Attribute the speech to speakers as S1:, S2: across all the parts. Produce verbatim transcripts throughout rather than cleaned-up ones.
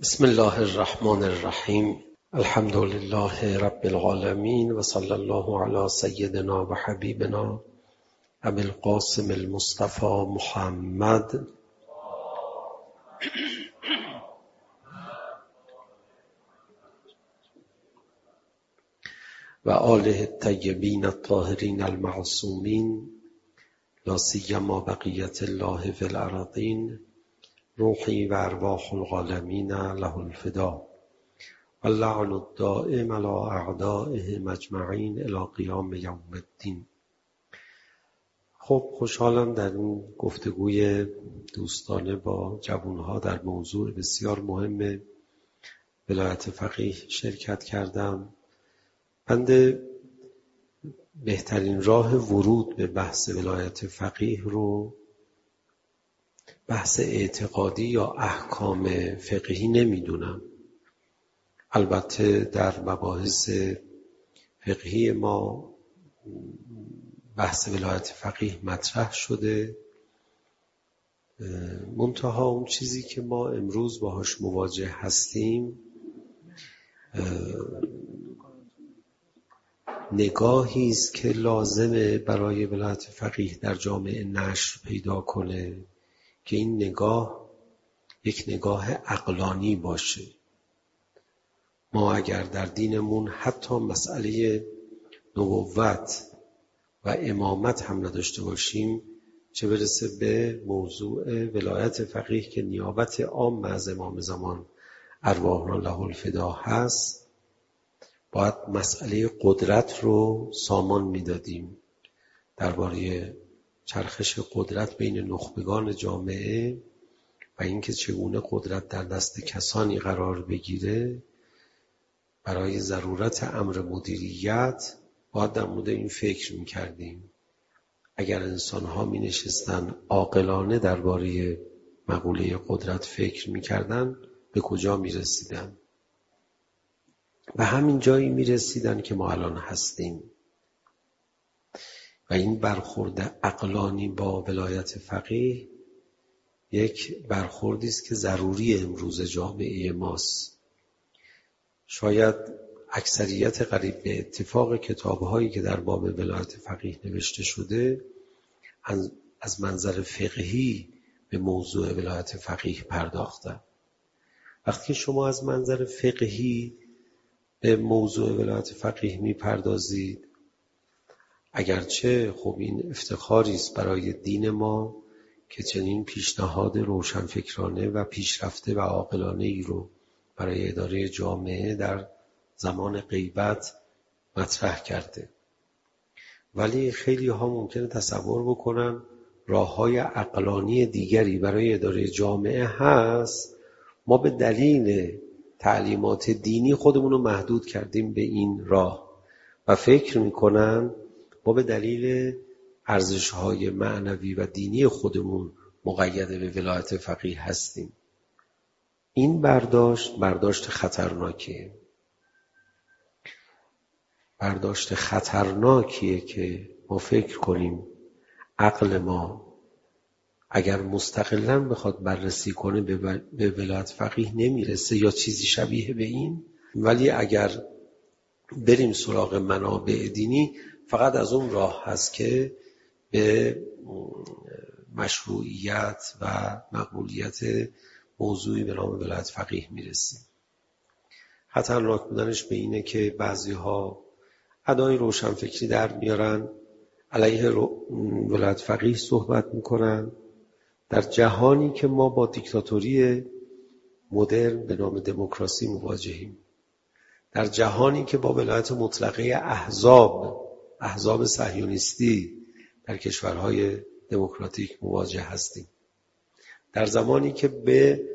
S1: بسم الله الرحمن الرحیم. الحمد لله رب العالمین و صلی الله علی سیدنا و حبیبنا ابی القاسم المصطفى محمد و آله الطیبین الطاهرین المعصومین لا سیما بقیة الله فی الارضین روحی و ارواح العالمین له الفدا و اللعن الدائم علی اعدائهم اجمعین الی قیام یوم الدین. خب خوشحالم در این گفتگوی دوستانه با جوانها در موضوع بسیار مهم ولایت فقیه شرکت کردم. بنده بهترین راه ورود به بحث ولایت فقیه رو بحث اعتقادی یا احکام فقهی نمیدونم. البته در مباحث فقهی ما بحث ولایت فقیه مطرح شده، منتها اون چیزی که ما امروز باهاش مواجه هستیم نگاهی است که لازمه برای ولایت فقیه در جامعه نشر پیدا کنه که این نگاه یک نگاه عقلانی باشه. ما اگر در دینمون حتی مسئله نبوت و امامت هم نداشته باشیم، چه برسه به موضوع ولایت فقیه که نیابت عام از امام زمان ارواحنا له الفدا هست، باید مسئله قدرت رو سامان میدادیم. درباره چرخش قدرت بین نخبگان جامعه و اینکه چگونه قدرت در دست کسانی قرار بگیره، برای ضرورت امر مدیریت باید در مورد این فکر میکردیم. اگر انسان‌ها می نشستن عاقلانه درباره مقوله قدرت فکر میکردن، به کجا می رسیدن؟ و همین جایی می رسیدن که ما الان هستیم. و این برخورد عقلانی با ولایت فقیه یک برخوردی است که ضروری امروز جامعه ماست. شاید اکثریت قریب به اتفاق کتاب‌هایی که در باب ولایت فقیه نوشته شده از منظر فقهی به موضوع ولایت فقیه پرداختن. وقتی شما از منظر فقهی به موضوع ولایت فقیه میپردازید، اگرچه خب این افتخاری است برای دین ما که چنین پیشنهاد روشنفکرانه و پیشرفته و عاقلانه ای رو برای اداره جامعه در زمان غیبت مطرح کرده، ولی خیلی ها ممکنه تصور بکنن راه‌های عقلانی دیگری برای اداره جامعه هست. ما به دلیل تعلیمات دینی خودمون رو محدود کردیم به این راه و فکر میکنن ما به دلیل ارزش‌های معنوی و دینی خودمون مقید به ولایت فقیه هستیم. این برداشت برداشت خطرناکیه. برداشت خطرناکیه که ما فکر کنیم عقل ما اگر مستقلاً بخواد بررسی کنه به ولایت فقیه نمیرسه یا چیزی شبیه به این، ولی اگر بریم سراغ منابع دینی فقط از اون راه هست که به مشروعیت و مقبولیت موضوعی به نام ولایت فقیه میرسیم. خطرناک بودنش به اینه که بعضی ها ادای روشنفکری در میارن، علیه ولایت فقیه صحبت میکنن، در جهانی که ما با دیکتاتوری مدرن به نام دموکراسی مواجهیم، در جهانی که با ولایت مطلقه احزاب احزاب صهیونیستی در کشورهای دموکراتیک مواجه هستیم، در زمانی که به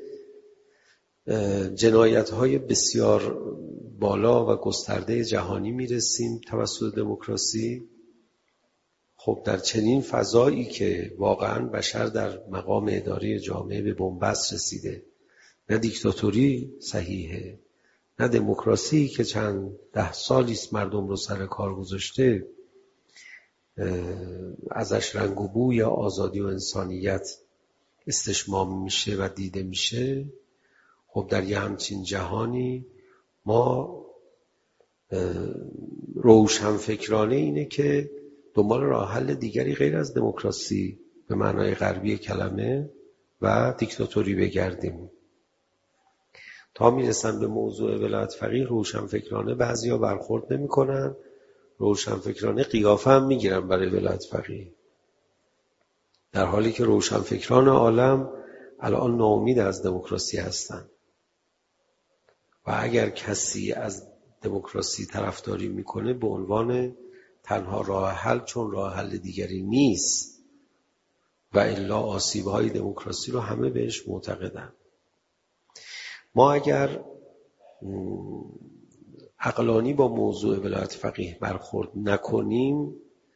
S1: جنایت‌های بسیار بالا و گسترده جهانی میرسیم توسط دموکراسی. خب در چنین فضایی که واقعاً بشر در مقام اداره جامعه به بنبست رسیده، نه دیکتاتوری صحیحه نه دموکراسی که چند ده سالی است مردم رو سر کار گذاشته ازش رنگ و بوی آزادی و انسانیت استشمام میشه و دیده میشه، خب در یه همچین جهانی ما روشنفکرانه اینه که دنبال راه حل دیگری غیر از دموکراسی به معنای غربی کلمه و دیکتاتوری بگردیم. تا میرسن به موضوع ولایت فقیه روشنفکرانه بعضیا برخورد نمی‌کنن، روشنفکرانه قیافه هم میگیرن برای ولایت فقیه، در حالی که روشنفکران عالم الان ناامید از دموکراسی هستن و اگر کسی از دموکراسی طرفداری میکنه به عنوان تنها راه حل، چون راه حل دیگری نیست و الا آسیب‌های دموکراسی رو همه بهش معتقدن. ما اگر عقلانی با موضوع ولایت فقیه برخورد نکنیم،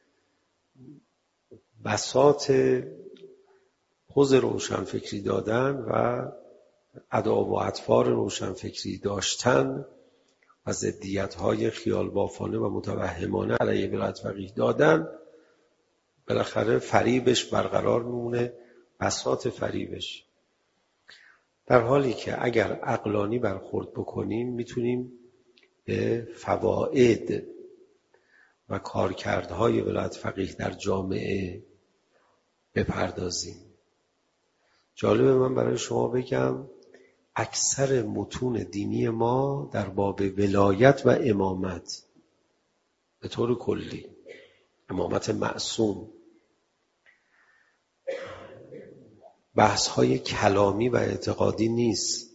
S1: بساط حوض روشنفکری دادن و اداب و اطوار روشنفکری داشتن و ضدیت‌های خیال بافانه و متوهمانه علیه ولایت فقیه دادن، بالاخره فریبش برقرار میمونه، بساط فریبش. در حالی که اگر عقلانی برخورد بکنیم میتونیم به فواید و کارکردهای ولایت فقیه در جامعه بپردازیم. جالبه من برای شما بگم اکثر متون دینی ما در باب ولایت و امامت به طور کلی، امامت معصوم، بحث‌های کلامی و اعتقادی نیست.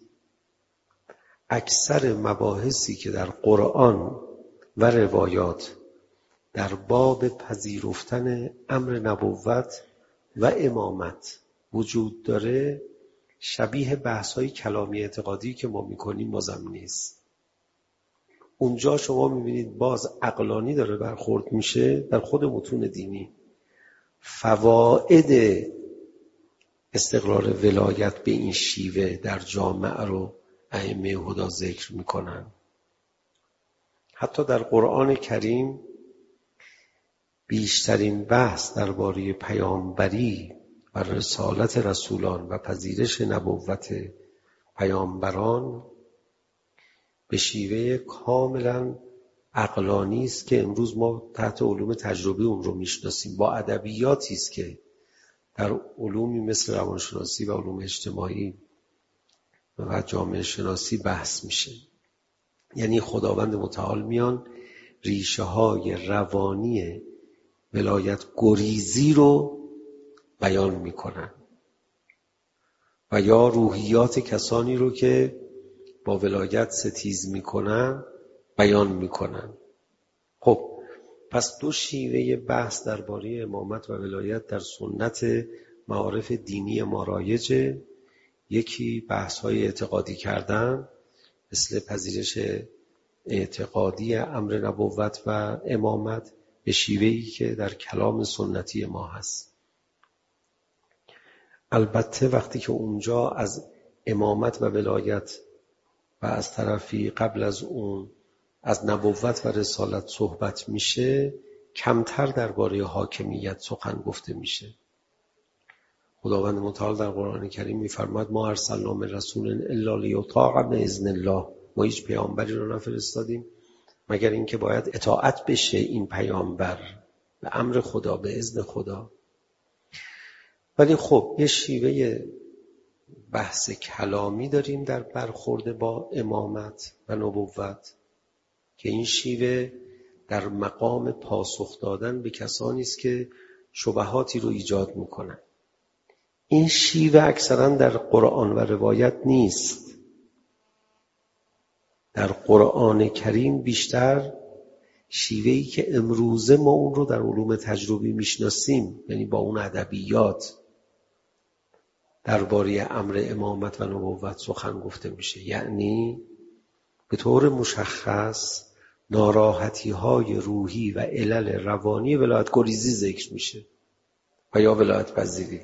S1: اکثر مباحثی که در قرآن و روایات در باب پذیرفتن امر نبوت و امامت وجود داره شبیه بحث‌های کلامی اعتقادی که ما می‌کنیم بازم نیست. اونجا شما می‌بینید باز عقلانی داره برخورد میشه در خود متون دینی. فواید استقرار ولایت به این شیوه در جامعه رو ائمه هدی ذکر میکنن. حتی در قرآن کریم بیشترین بحث درباره پیامبری و رسالت رسولان و پذیرش نبوت پیامبران به شیوه کاملا عقلانی است که امروز ما تحت علوم تجربی اون رو میشناسیم، با ادبیاتی است که در علومی مثل روانشناسی و علوم اجتماعی و جامعه شناسی بحث میشه. یعنی خداوند متعال میان ریشه های روانی ولایت گریزی رو بیان میکنن و یا روحیات کسانی رو که با ولایت ستیز میکنن بیان میکنن. خب پس دو شیوه بحث درباره امامت و ولایت در سنت معارف دینی ما رایجه. یکی بحث‌های اعتقادی کردن مثل پذیرش اعتقادی امر نبوت و امامت به شیوهی که در کلام سنتی ما هست. البته وقتی که اونجا از امامت و ولایت و از طرفی قبل از اون از نبوت و رسالت صحبت میشه، کمتر درباره حاکمیت سخن گفته میشه. خداوند متعال در قرآن کریم میفرماید ما ارسلنا من رسول الا لیطاع باذن الله، ما هیچ پیامبری رو نفرستادیم مگر اینکه باید اطاعت بشه این پیامبر به امر خدا، به اذن خدا. ولی خب یه شیوه بحث کلامی داریم در برخورد با امامت و نبوت که این شیوه در مقام پاسخ دادن به کسانی است که شبهاتی رو ایجاد میکنن. این شیوه اکثرا در قرآن و روایت نیست. در قرآن کریم بیشتر شیوهی که امروزه ما اون رو در علوم تجربی میشناسیم، یعنی با اون ادبیات درباره امر امامت و نبوت سخن گفته میشه. یعنی به طور مشخص ناراحتی های روحی و علل روانی ولایت گریزی ذکر میشه و یا ولایت پذیری.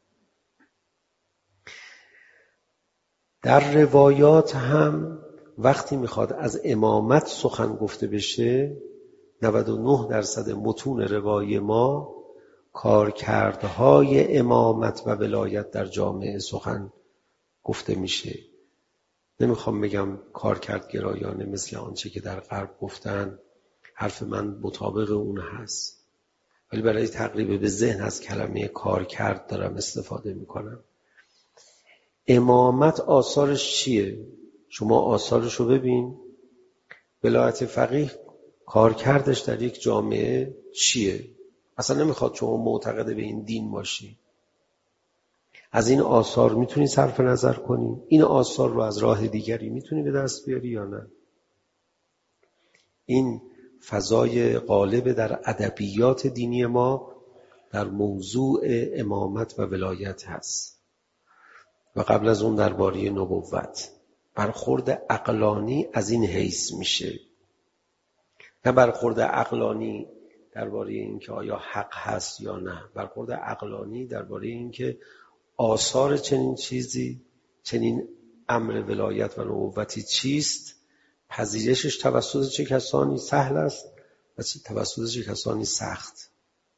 S1: در روایات هم وقتی میخواد از امامت سخن گفته بشه، نود و نه درصد متون روایی ما کارکردهای امامت و ولایت در جامعه سخن گفته میشه. نمیخوام بگم کارکردگرایانه مثل آنچه که در غرب گفتن، حرف من مطابق اون هست، ولی برای تقریب به ذهن از کلمه کارکرد دارم استفاده میکنم. امامت آثارش چیه؟ شما آثارش رو ببین. ولایت فقیه کارکردش در یک جامعه چیه؟ اصلا نمیخواد شما معتقد به این دین باشی. از این آثار میتونی صرف نظر کنی؟ این آثار رو از راه دیگری میتونی به دست بیاری یا نه؟ این فضای غالب در ادبیات دینی ما در موضوع امامت و ولایت هست. و قبل از اون درباره نبوت برخورد عقلانی از این حیث میشه، نه برخورد عقلانی درباره اینکه آیا حق هست یا نه، برخورد عقلانی درباره اینکه آثار چنین چیزی، چنین امر ولایت و نبوتی چیست، پذیرشش توسط چه کسانی سهل است و توسط چه کسانی سخت.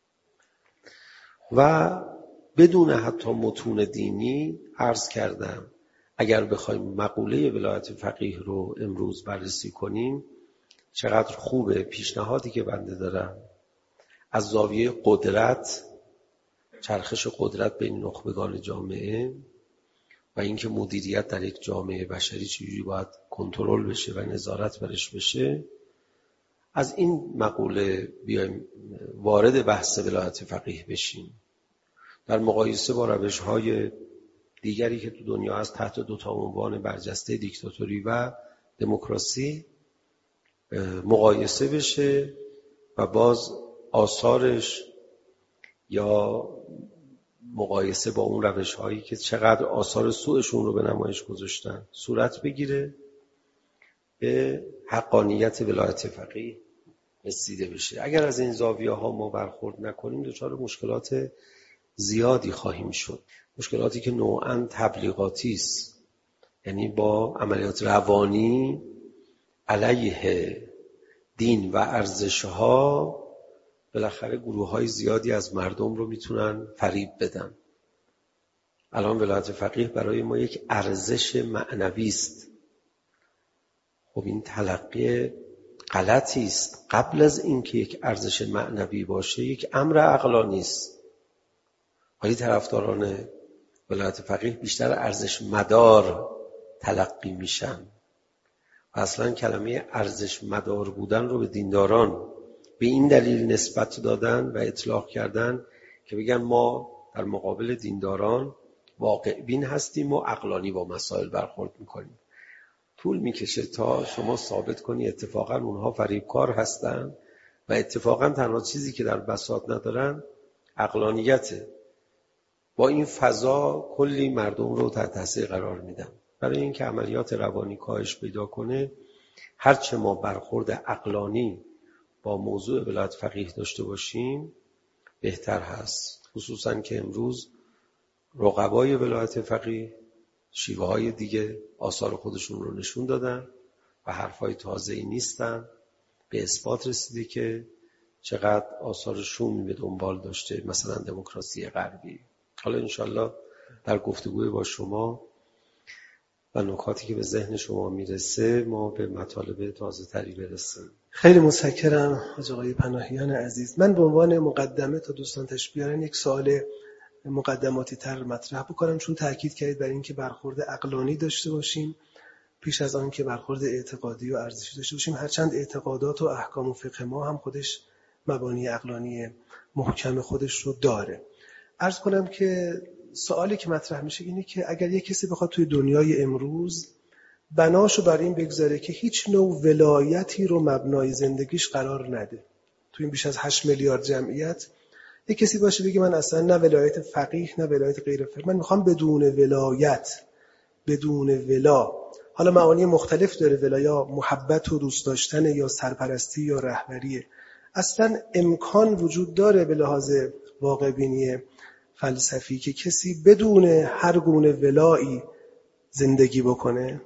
S1: و بدون حتی متون دینی عرض کردم اگر بخوایم مقوله ولایت فقیه رو امروز بررسی کنیم چقدر خوبه. پیشنهادی که بنده دارم از زاویه قدرت، چرخش قدرت بین نخبگان جامعه و اینکه مدیریت در یک جامعه بشری چجوری باید کنترل بشه و نظارت برش بشه، از این مقوله بیایم وارد بحث ولایت فقیه بشیم در مقایسه با روش‌های دیگری که تو دنیا هست تحت دو تا عنوان برجسته دیکتاتوری و دموکراسی مقایسه بشه و باز آثارش یا مقایسه با اون روش‌هایی که چقدر آثار سوءشون رو به نمایش گذاشتن صورت بگیره، به حقانیت ولایت فقیه رسیده بشه. اگر از این زاویه‌ها ما برخورد نکنیم دچار مشکلات زیادی خواهیم شد، مشکلاتی که نوعاً تبلیغاتی است، یعنی با عملیات روانی علیه دین و ارزش‌ها بالاخره گروه‌های زیادی از مردم رو میتونن فریب بدن. الان ولایت فقیه برای ما یک ارزش معنوی است. خب این تلقی غلطی است. قبل از اینکه یک ارزش معنوی باشه یک امر عقلانی است. ولی طرفداران ولایت فقیه بیشتر ارزش مدار تلقی میشن و اصلا کلمه ارزش مدار بودن رو به دینداران به این دلیل نسبت دادن و اطلاق کردن که بگن ما در مقابل دینداران واقع بین هستیم و عقلانی با مسائل برخورد میکنیم. طول میکشه تا شما ثابت کنی اتفاقا اونها فریبکار هستن و اتفاقا تنها چیزی که در بساط ندارن عقلانیته. با این فضا کلی مردم رو تحت تاثیر قرار میدن. برای اینکه عملیات روانی کاهش پیدا کنه هرچه ما برخورد عقلانی با موضوع ولایت فقیه داشته باشیم بهتر هست، خصوصا که امروز رقبای ولایت فقیه شیوه های دیگه آثار خودشون رو نشون دادن و حرفای تازه‌ای نیستن. به اثبات رسیده که چقدر آثار شومی به دنبال داشته مثلا دموکراسی غربی. حالا انشالله در گفتگوی با شما و نکاتی که به ذهن شما میرسه ما به مطالب تازه تری برسیم.
S2: خیلی متشکرم حاج آقای پناهیان عزیز. من به عنوان مقدمه تا دوستان تشریف بیارن یک سوال مقدماتی تر مطرح بکنم، چون تاکید کردید بر این که برخورد عقلانی داشته باشیم پیش از آن که برخورد اعتقادی و ارزشی داشته باشیم، هرچند اعتقادات و احکام و فقه ما هم خودش مبانی عقلانی محکم خودش رو داره. عرض کنم که سوالی که مطرح میشه اینه که اگر یک کسی بخواد توی دنیای امروز بناشو بر این بگذاره که هیچ نوع ولایتی رو مبنای زندگیش قرار نده، توی این بیش از هشت میلیارد جمعیت یک کسی باشه بگه من اصلا نه ولایت فقیه نه ولایت غیر فقیه، من میخوام بدون ولایت، بدون ولا، حالا معانی مختلف داره، ولایا محبت و دوست داشتن یا سرپرستی یا رهبریه، اصلا امکان وجود داره به لحاظ واقع بینی فلسفی که کسی بدون هر گونه ولایی زندگی بکنه؟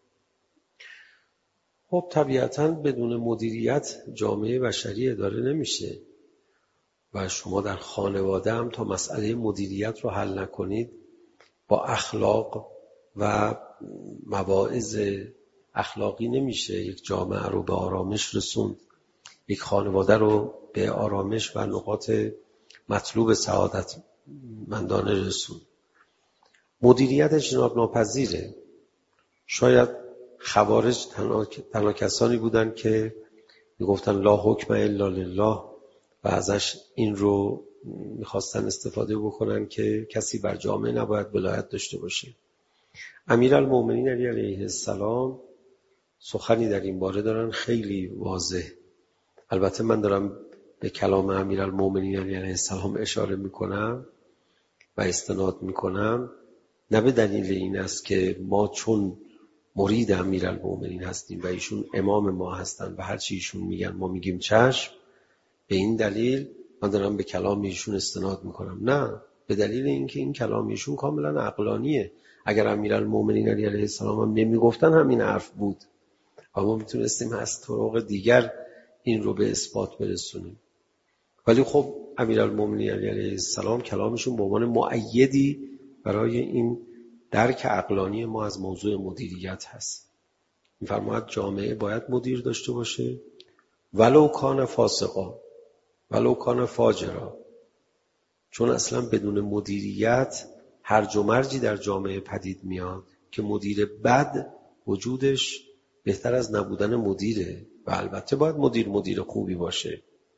S1: خب طبیعتاً بدون مدیریت جامعه بشری اداره نمیشه و شما در خانواده هم تا مسئله مدیریت رو حل نکنید با اخلاق و مواعظ اخلاقی نمیشه یک جامعه رو به آرامش رسوند، یک خانواده رو به آرامش و نقاط مطلوب سعادت مندانه رسوند. مدیریت اجتناب ناپذیره. شاید خوارج تنها, تنها کسانی بودن که میگفتن لا حکم الا لله و ازش این رو میخواستن استفاده بکنن که کسی بر جامعه نباید ولایت داشته باشه. امیرالمومنین علی علیه السلام سخنی در این باره دارن خیلی واضح. البته من دارم به کلام امیرالمومنین علی علیه السلام اشاره میکنم و استناد میکنم، نه به دلیل این است که ما چون مرید امیرالمومنین هستیم و ایشون امام ما هستن و هر چی ایشون میگن ما میگیم چشم، به این دلیل من دارم به کلام ایشون استناد میکنم. نه، به دلیل اینکه این کلام ایشون کاملا عقلانیه. اگر امیرالمومنین علی علیه السلام هم نمیگفتن همین حرف بود و ما میتونستیم از طرق دیگر این رو به اثبات برسونیم. ولی خب امیرالمومنین علی علیه السلام کلامشون به عنوان مؤیدی برای این درک عقلانی ما از موضوع مدیریت هست. می‌فرماید جامعه باید مدیر داشته باشه ولو کان فاسقا ولو کان فاجرا، چون اصلا بدون مدیریت هرج و مرجی در جامعه پدید میاد که مدیر بد وجودش بهتر از نبودن مدیره و البته باید مدیر مدیر خوبی باشه.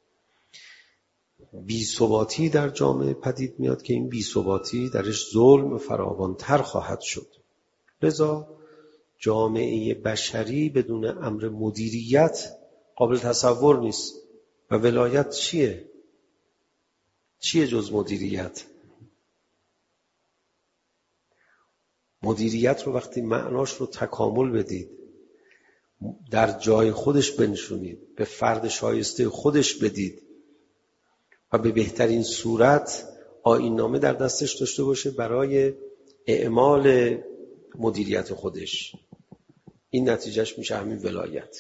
S1: بی‌ثباتی در جامعه پدید میاد که این بی‌ثباتی درش ظلم فراوان‌تر خواهد شد. لذا جامعه بشری بدون امر مدیریت قابل تصور نیست. و ولایت چیه؟ چیه جز مدیریت؟ مدیریت رو وقتی معناش رو تکامل بدید، در جای خودش بنشونید، به فرد شایسته خودش بدید و به بهترین صورت آیین‌نامه در دستش داشته باشه برای اعمال مدیریت خودش، این نتیجهش میشه همین ولایت.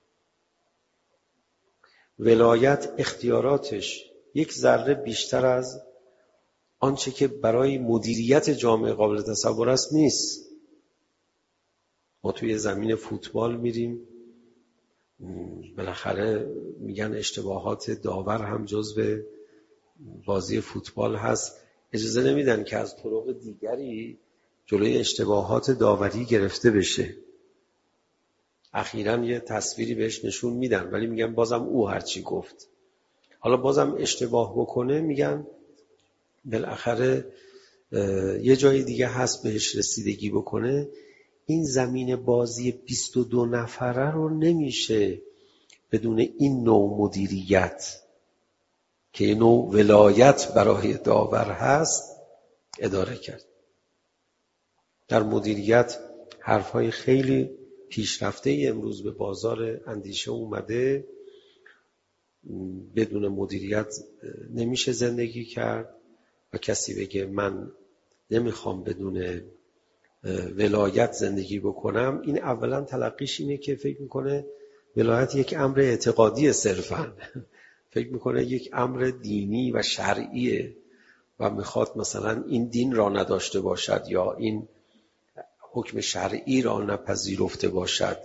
S1: ولایت اختیاراتش یک ذره بیشتر از آنچه که برای مدیریت جامعه قابل تصور است نیست. ما توی زمین فوتبال میریم، بالاخره میگن اشتباهات داور هم جزو بازی فوتبال هست، اجازه نمیدن که از طرق دیگری جلوی اشتباهات داوری گرفته بشه. اخیراً یه تصویری بهش نشون میدن ولی میگن بازم او هرچی گفت. حالا بازم اشتباه بکنه میگن بالاخره یه جای دیگه هست بهش رسیدگی بکنه. این زمین بازی بیست و دو نفره رو نمیشه بدون این نوع مدیریت که این نوع ولایت برای داور هست اداره کرد. در مدیریت حرفهای خیلی پیشرفته امروز به بازار اندیشه اومده. بدون مدیریت نمیشه زندگی کرد و کسی بگه من نمیخوام بدون ولایت زندگی بکنم، این اولا تلقیش اینه که فکر میکنه ولایت یک امر اعتقادی صرفاً، فکر میکنه یک امر دینی و شرعیه و میخواد مثلا این دین را نداشته باشد یا این حکم شرعی را نپذیرفته باشد.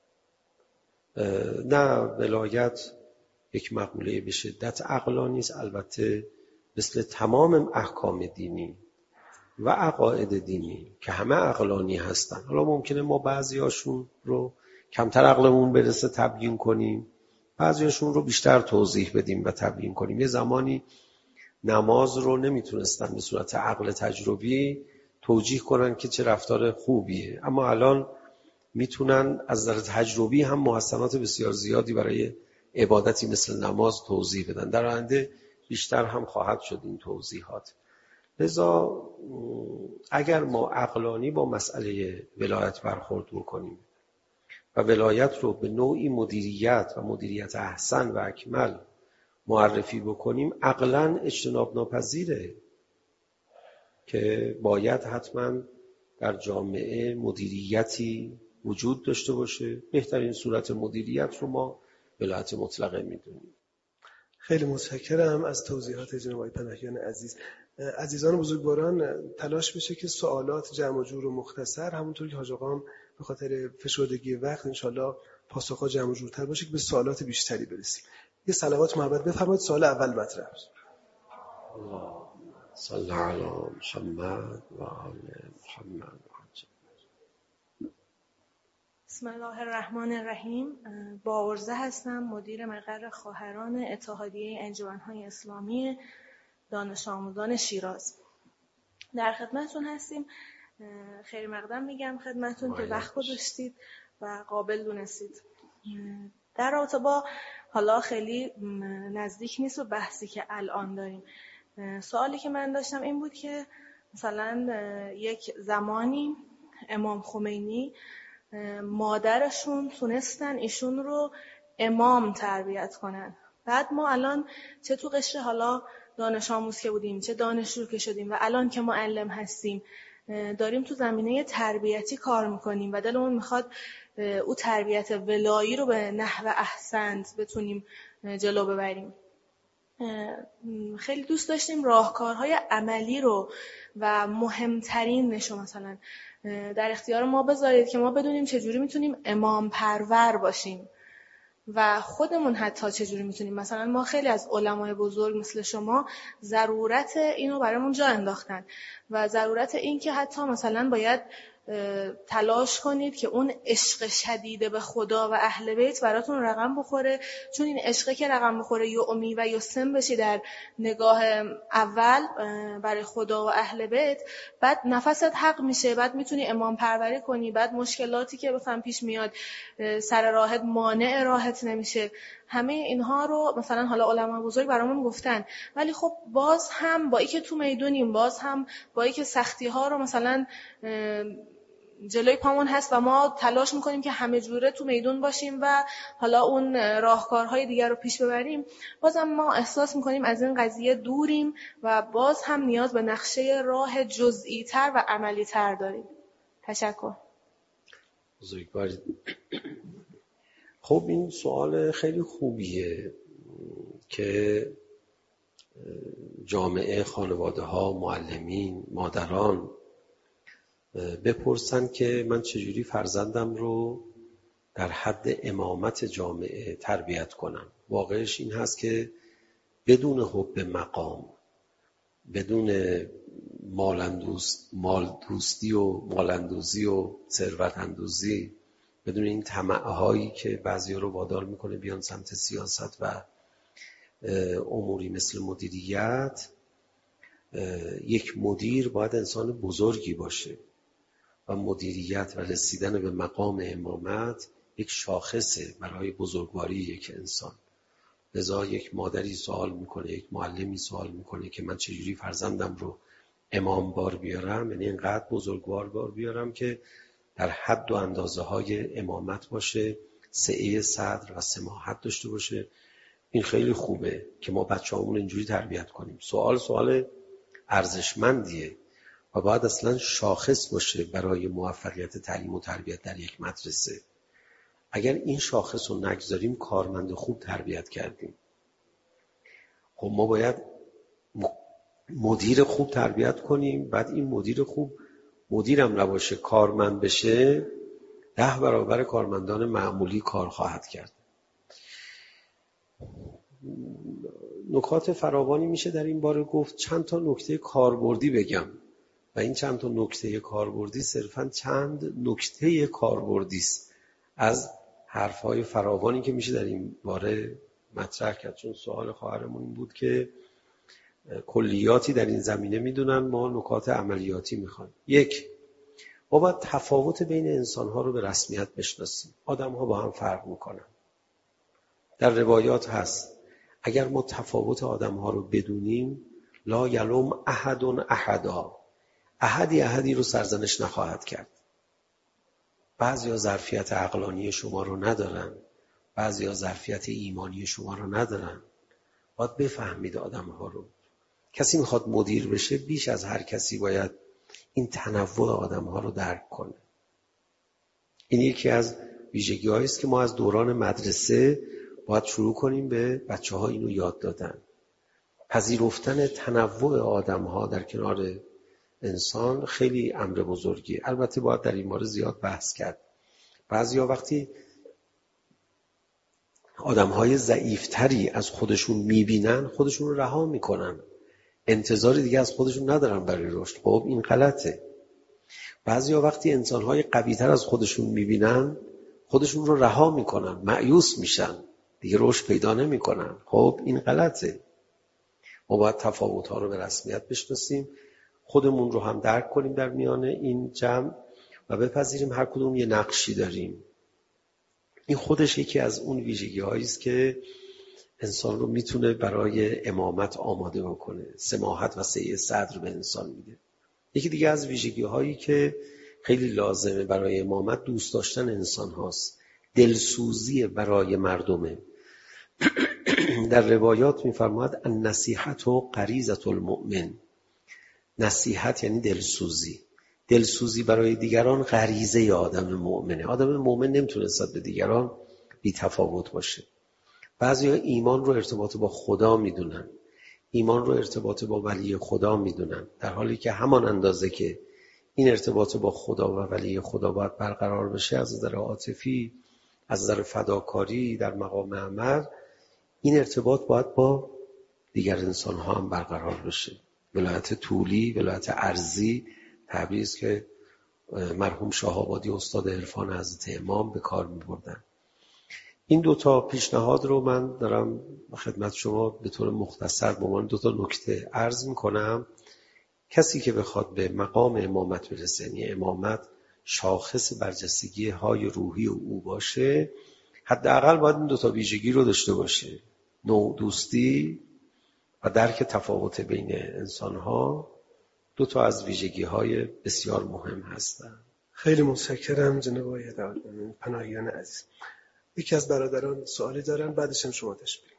S1: نه، ولایت یک مقوله به شدت عقلانی است، البته مثل تمام احکام دینی و عقاید دینی که همه عقلانی هستن. حالا ممکنه ما بعضیاشون رو کمتر عقلمون برسه تبیین کنیم، بعضیاشون رو بیشتر توضیح بدیم و تبیین کنیم. یه زمانی نماز رو نمیتونستن به صورت عقل تجربی توجیه کنن که چه رفتار خوبیه، اما الان میتونن از نظر تجربی هم محسنات بسیار زیادی برای عبادتی مثل نماز توضیح بدن. در آینده بیشتر هم خواهد شد این توضیحات. لذا اگر ما عقلانی با مسئله ولایت برخورد بکنیم و ولایت رو به نوعی مدیریت و مدیریت احسن و اکمل معرفی بکنیم، عقلاً اجتناب ناپذیره که باید حتما در جامعه مدیریتی وجود داشته باشه. بهترین صورت مدیریت رو ما ولایت مطلقه میدونیم.
S2: خیلی متشکرم از توضیحات جناب آقای پناهیان عزیز. عزیزان بزرگواران تلاش بشه که سوالات جمع و جور و مختصر، همونطور که حاج آقا به خاطر فشردگی وقت انشالله پاسخها جمع و جورتر باشه که به سوالات بیشتری برسیم. یه صلوات محبت بفرمایید سوال اول مطرح بشه.
S1: اللهم صل علی محمد و آل محمد.
S3: بسم الله الرحمن الرحیم. با عرضه هستم، مدیر مقر خواهران اتحادیه انجمن‌های اسلامی دانش آموزان شیراز. در خدمتتون هستیم. خیر مقدم میگم خدمتتون که وقت گذاشتید و قابل دونستید. در رابطه با حالا خیلی نزدیک نیست و بحثی که الان داریم، سوالی که من داشتم این بود که مثلا یک زمانی امام خمینی مادرشون تونستن ایشون رو امام تربیت کنن. بعد ما الان چه تو قشر حالا دانش آموز که بودیم، چه دانشجو که شدیم و الان که معلم هستیم، داریم تو زمینه تربیتی کار میکنیم و دلمون میخواد او تربیت ولایی رو به نحو احسنت بتونیم جلو ببریم. خیلی دوست داشتیم راهکارهای عملی رو و مهمترین نشو مثلا در اختیار ما بذارید که ما بدونیم چجوری میتونیم امام پرور باشیم و خودمون حتی چجوری میتونیم. مثلا ما خیلی از علمای بزرگ مثل شما ضرورت اینو برامون جا انداختن و ضرورت این که حتی مثلا باید تلاش کنید که اون عشق شدید به خدا و اهل بیت براتون رقم بخوره، چون این عشقه که رقم بخوره یومی و یسم بشی در نگاه اول برای خدا و اهل بیت، بعد نفست حق میشه، بعد میتونی امام پروری کنی، بعد مشکلاتی که بفهم پیش میاد سر راهت مانع راهت نمیشه. همه اینها رو مثلا حالا علما بزرگ برامون گفتن، ولی خب باز هم با اینکه تو میدونیم، باز هم با اینکه سختی ها رو مثلا جلوی پامون هست و ما تلاش میکنیم که همه جوره تو میدون باشیم و حالا اون راهکارهای دیگر رو پیش ببریم، باز هم ما احساس میکنیم از این قضیه دوریم و باز هم نیاز به نقشه راه جزئی تر و عملی تر داریم. تشکر.
S1: بزرگوار. خب این سوال خیلی خوبیه که جامعه، خانواده ها، معلمین، مادران بپرسن که من چجوری فرزندم رو در حد امامت جامعه تربیت کنم. واقعش این هست که بدون حب مقام، بدون مالندوز، مالدوستی و مالندوزی و ثروت اندوزی، بدون این طمع‌هایی که بعضیا رو وادار میکنه بیان سمت سیاست و اموری مثل مدیریت، یک مدیر باید انسان بزرگی باشه و مدیریت و رسیدن به مقام امامت یک شاخصه برای بزرگواری یک انسان. لذا یک مادری سوال میکنه، یک معلمی سوال میکنه که من چجوری فرزندم رو امام بار بیارم، یعنی اینقدر بزرگوار بار بیارم که در حد و اندازه های امامت باشه، سعه صدر و سماحت داشته باشه. این خیلی خوبه که ما بچه‌هامون اینجوری تربیت کنیم. سوال سوال ارزشمندیه و باید اصلا شاخص باشه برای موفقیت تعلیم و تربیت در یک مدرسه. اگر این شاخص رو نگذاریم کارمند خوب تربیت کردیم. خب ما باید مدیر خوب تربیت کنیم، بعد این مدیر خوب مدیرم نباشه کارمند بشه، ده برابر کارمندان معمولی کار خواهد کرد. نکات فراوانی میشه در این باره گفت. چند تا نکته کاربردی بگم و این چند تا نکته کاربردی صرفاً چند نکته کاربردی است از حرفهای فراوانی که میشه در این باره مطرح کرد. چون سوال خواهرمون این بود که کلیاتی در این زمینه میدونن، ما نکات عملیاتی میخوایم. یک، ما باید تفاوت بین انسانها رو به رسمیت بشناسیم. آدمها با هم فرق میکنن. در روایات هست اگر ما تفاوت آدمها رو بدونیم، لا یلوم احد احدا، احدی احدی رو سرزنش نخواهد کرد. بعضیا ظرفیت عقلانی شما رو ندارن، بعضیا ظرفیت ایمانی شما رو ندارن. باید بفهمید آدمها رو. کسی میخواد مدیر بشه بیش از هر کسی باید این تنوع آدمها رو درک کنه. این یکی از ویژگی‌هایی است که ما از دوران مدرسه باید شروع کنیم به بچه‌ها اینو یاد دادن. پذیرفتن تنوع آدم‌ها در کنار انسان خیلی امر بزرگی. البته باید در این باره زیاد بحث کرد. بعضیا وقتی آدم‌های ضعیف‌تری از خودشون می‌بینن خودشون رو رها می‌کنن، انتظار دیگه از خودشون ندارن برای رشد. خب این غلطه. بعضیا وقتی انسان‌های قوی‌تر از خودشون می‌بینن خودشون رو رها می‌کنن، مایوس میشن، دیگه رشد پیدا نمی‌کنن. خب این غلطه. ما باید تفاوت‌ها رو به رسمیت بشناسیم، خودمون رو هم درک کنیم در میان این جمع و بپذیریم هر کدوم یه نقشی داریم. این خودش یکی از اون ویژگی‌هایی است که انسان رو میتونه برای امامت آماده بکنه. سماحت و سعه صدر به انسان میده. یکی دیگه از ویژگی‌هایی که خیلی لازمه برای امامت دوست داشتن انسان هاست. دلسوزی برای مردمه. در روایات میفرماید النصیحت و غریزة المؤمن. نصیحت یعنی دلسوزی. دلسوزی برای دیگران غریزه آدم مؤمنه. آدم مؤمن نمیتونه نسبت به دیگران بی تفاوت باشه. بعضیا ایمان رو ارتباط با خدا میدونن، ایمان رو ارتباط با ولی خدا میدونن، در حالی که همان اندازه که این ارتباط با خدا و ولی خدا باید برقرار بشه از نظر عاطفی، از نظر فداکاری در مقام عمل، این ارتباط باید با دیگر انسان ها هم برقرار بشه. ولایت طولی، ولایت ارضی، تعبیری است که مرحوم شاه‌آبادی استاد عرفان حضرت امام به کار می‌بردن. این دو تا پیشنهاد رو من دارم خدمت شما به طور مختصر به عنوان دو تا نکته عرض می‌کنم. کسی که بخواد به مقام امامت برسه، یعنی امامت شاخص برجستگی های روحی او باشه، حداقل باید این دو تا ویژگی رو داشته باشه: نوع دوستی و درک تفاوت بین انسان‌ها. دو تا از ویژگی‌های بسیار مهم هستند.
S2: خیلی متشکرم جناب آقای پناهیان عزیز. یکی از برادران سوالی دارن، بعدش هم شما تشبیه.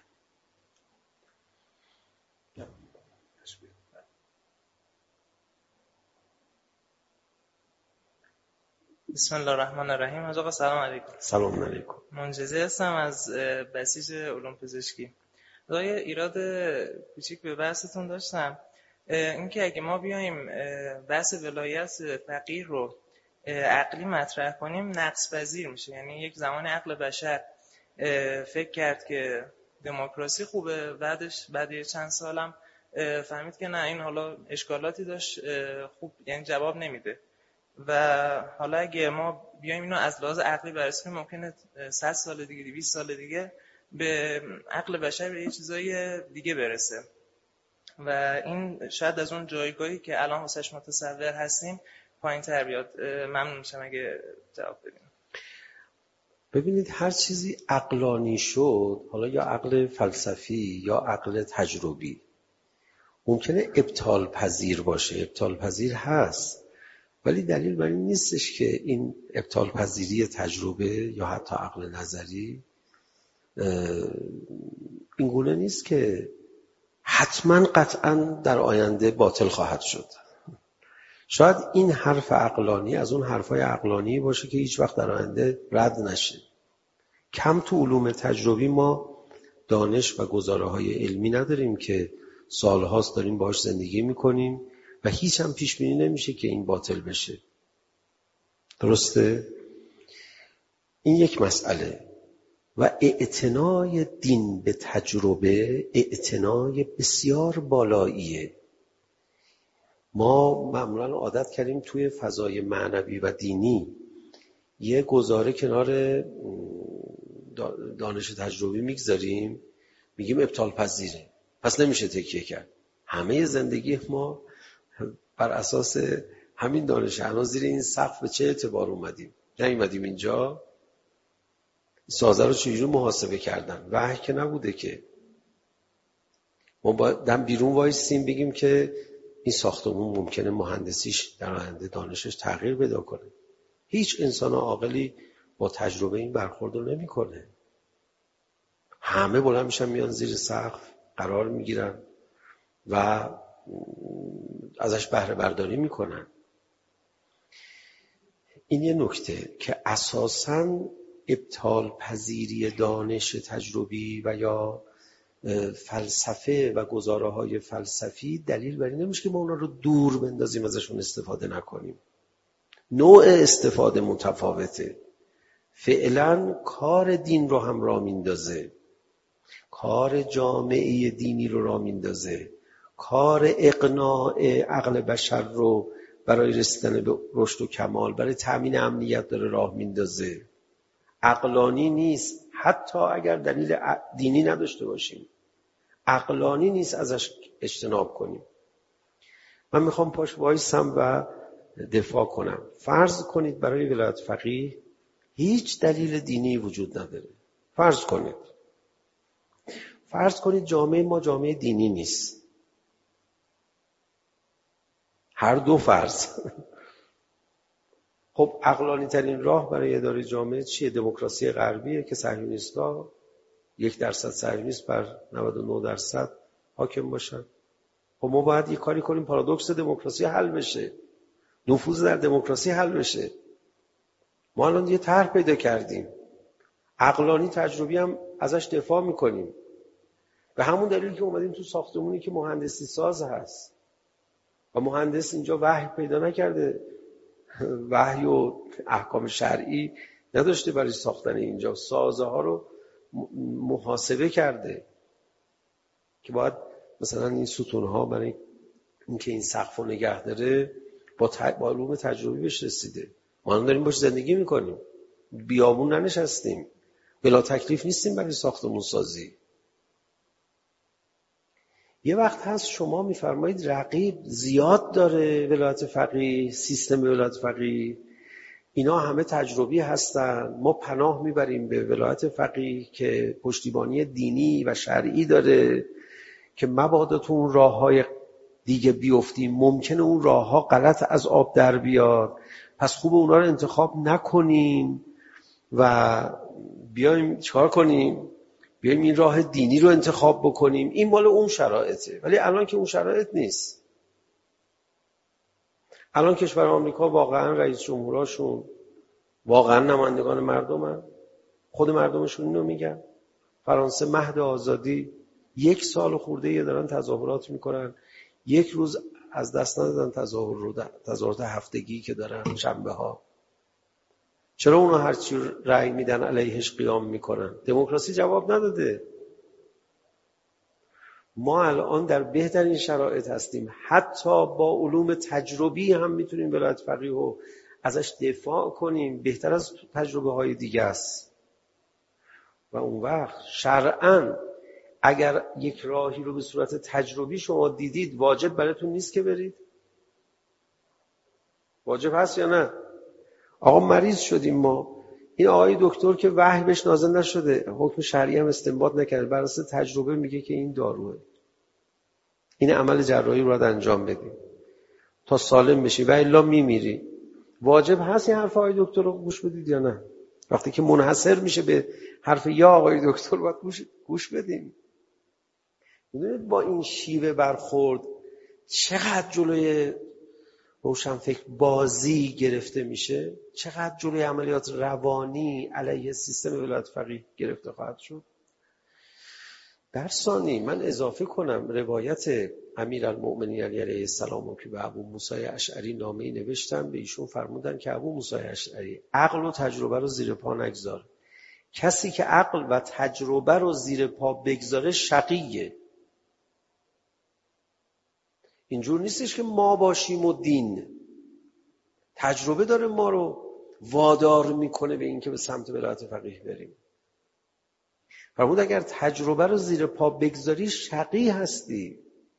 S4: بسم الله الرحمن الرحیم. آقا سلام علیکم.
S1: سلام علیکم.
S4: منجزه هستم از بسیج علوم پزشکی. آقای ایراد کوچیک به بحثتون داشتم، اینکه اگه ما بیایم بحث ولایت فقیه رو عقلی مطرح کنیم نقص پذیر میشه. یعنی یک زمان عقل بشر فکر کرد که دموکراسی خوبه، بعدش بعد چند سالم فهمید که نه، این حالا اشکالاتی داشت، خوب یعنی جواب نمیده. و حالا اگه ما بیایم اینو از لحاظ عقلی بررسی کنیم، ممکنه صد سال دیگه، دویست سال دیگه به عقل بشر به یه چیزای دیگه برسه و این شاید از اون جایگاهی که الان واسش متصور هستیم پایین‌تر بیاد. ممنون میشم اگه جواب بدین.
S1: ببینید، هر چیزی عقلانی شد، حالا یا عقل فلسفی یا عقل تجربی، ممکنه ابطال پذیر باشه. ابطال پذیر هست، ولی دلیل بر این نیستش که این ابطال پذیری تجربه یا حتی عقل نظری این گونه نیست که حتما قطعا در آینده باطل خواهد شد. شاید این حرف عقلانی از اون حرفای عقلانی باشه که هیچ وقت در آینده رد نشه. کم تو علوم تجربی ما دانش و گزاره های علمی نداریم که سالهاست داریم باهاش زندگی میکنیم و هیچ هم پیش بینی نمیشه که این باطل بشه. درسته؟ این یک مسئله. و اعتنای دین به تجربه اعتنای بسیار بالاییه. ما معمولا عادت کردیم توی فضای معنوی و دینی یه گزاره کنار دانش تجربی میگذاریم، میگیم ابطال پذیره، پس نمیشه تکیه کرد. همه زندگی ما بر اساس همین دانش. الان زیر این سقف به چه اعتبار اومدیم؟ نیومدیم اینجا سازه رو چجوری محاسبه کردن؟ وحی که نبوده که. ما باید دم بیرون وایسیم بگیم که این ساختمون ممکنه مهندسیش در آینده دانشش تغییر پیدا کنه. هیچ انسان عاقلی با تجربه این برخورد رو نمی‌کنه. همه بلند میشن میان زیر سقف قرار میگیرن و ازش بهره برداری میکنن. این یه نکته که اساساً ابطال پذیری دانش تجربی و یا فلسفه و گزاره‌های فلسفی دلیل بر این نمیشه که ما اونا رو دور بندازیم ازشون استفاده نکنیم. نوع استفاده متفاوته. فعلا کار دین رو هم راه میندازه، کار جامعه دینی رو راه میندازه، کار اقناع عقل بشر رو برای رسیدن به رشد و کمال، برای تامین امنیت داره راه میندازه. عقلانی نیست، حتی اگر دلیل دینی نداشته باشیم، عقلانی نیست ازش اجتناب کنیم. من میخوام پاش وایسم و دفاع کنم. فرض کنید برای ولایت فقیه هیچ دلیل دینی وجود نداره. فرض کنید فرض کنید جامعه ما جامعه دینی نیست. هر دو فرض. خب عقلانی ترین راه برای اداره جامعه چیه؟ دموکراسی غربیه که صهیونیست‌ها یک درصد صهیونیست بر نود و نه درصد حاکم باشن. خب ما باید یه کاری کنیم پارادوکس دموکراسی حل بشه، نفوذ در دموکراسی حل بشه. ما الان یه طرح پیدا کردیم، عقلانی تجربی هم ازش دفاع میکنیم، به همون دلیل که اومدیم تو ساختمونی که مهندسی ساز هست و مهندس اینجا وحی پیدا نکرده، وحی و احکام شرعی نداشته برای ساختن اینجا، سازه ها رو محاسبه کرده که باید مثلا این ستون ها برای اینکه این سقف رو نگه داره با, ت... با علوم تجربی بهش رسیده. ما هم داریم باش زندگی میکنیم، بیابون ننشستیم، بلا تکلیف نیستیم برای ساختمون سازی. یه وقت هست شما میفرمایید رقیب زیاد داره ولایت فقیه، سیستم ولایت فقیه، اینا همه تجربی هستن، ما پناه میبریم به ولایت فقیه که پشتیبانی دینی و شرعی داره که مبادا تو اون راه های دیگه بیفتیم، ممکنه اون راه ها غلط از آب در بیاد، پس خوب اونا رو انتخاب نکنیم و بیایم چکار کنیم؟ بیایم این راه دینی رو انتخاب بکنیم. این مال اون شرایطه، ولی الان که اون شرایط نیست. الان کشور آمریکا واقعا رئیس جمهوراشون واقعا نمایندگان مردمن، خود مردمشون اینو میگن. فرانسه مهد آزادی، یک سال خورده یه دارن تظاهرات میکنن، یک روز از دست ندادن تظاهر رو، تظاهرات هفتگی که دارن شنبه ها. چرا اونا هرچی رأی میدن علیهش قیام میکنن؟ دموکراسی جواب نداده. ما الان در بهترین شرایط هستیم، حتی با علوم تجربی هم میتونیم ولایت فقیه رو ازش دفاع کنیم، بهتر از تجربه های دیگه است. و اون وقت شرعاً اگر یک راهی رو به صورت تجربی شما دیدید، واجب براتون نیست که برید؟ واجب هست یا نه؟ آقا مریض شدیم ما، این آقای دکتر که وحی بهش نازل نشده، حکم شرعی هم استنباط نکرده، بر اساس تجربه میگه که این داروه، این عمل جراحی رو باید انجام بدیم تا سالم بشی و الا میمیری. واجب هست این حرف آقای دکتر رو گوش بدید یا نه؟ وقتی که منحصر میشه به حرف یا آقای دکتر باید گوش, گوش بدیم. میدونید با این شیوه برخورد چقدر جلوی روشنفکر بازی گرفته میشه، چقدر جلوی عملیات روانی علیه سیستم ولایت فقیه گرفته خواهد شد. در ثانی من اضافه کنم روایت امیرالمؤمنین علی علیه السلام که به ابو موسی اشعری نامه‌ای نوشتن، به ایشون فرمودن که ابو موسی اشعری عقل و تجربه رو زیر پا نگذار، کسی که عقل و تجربه رو زیر پا بگذاره شقیه. اینجور نیستش که ما باشیم و دین، تجربه داره ما رو وادار میکنه به این که به سمت ولایت فقیه بریم. فرمود اگر تجربه رو زیر پا بگذاری شقی هستی.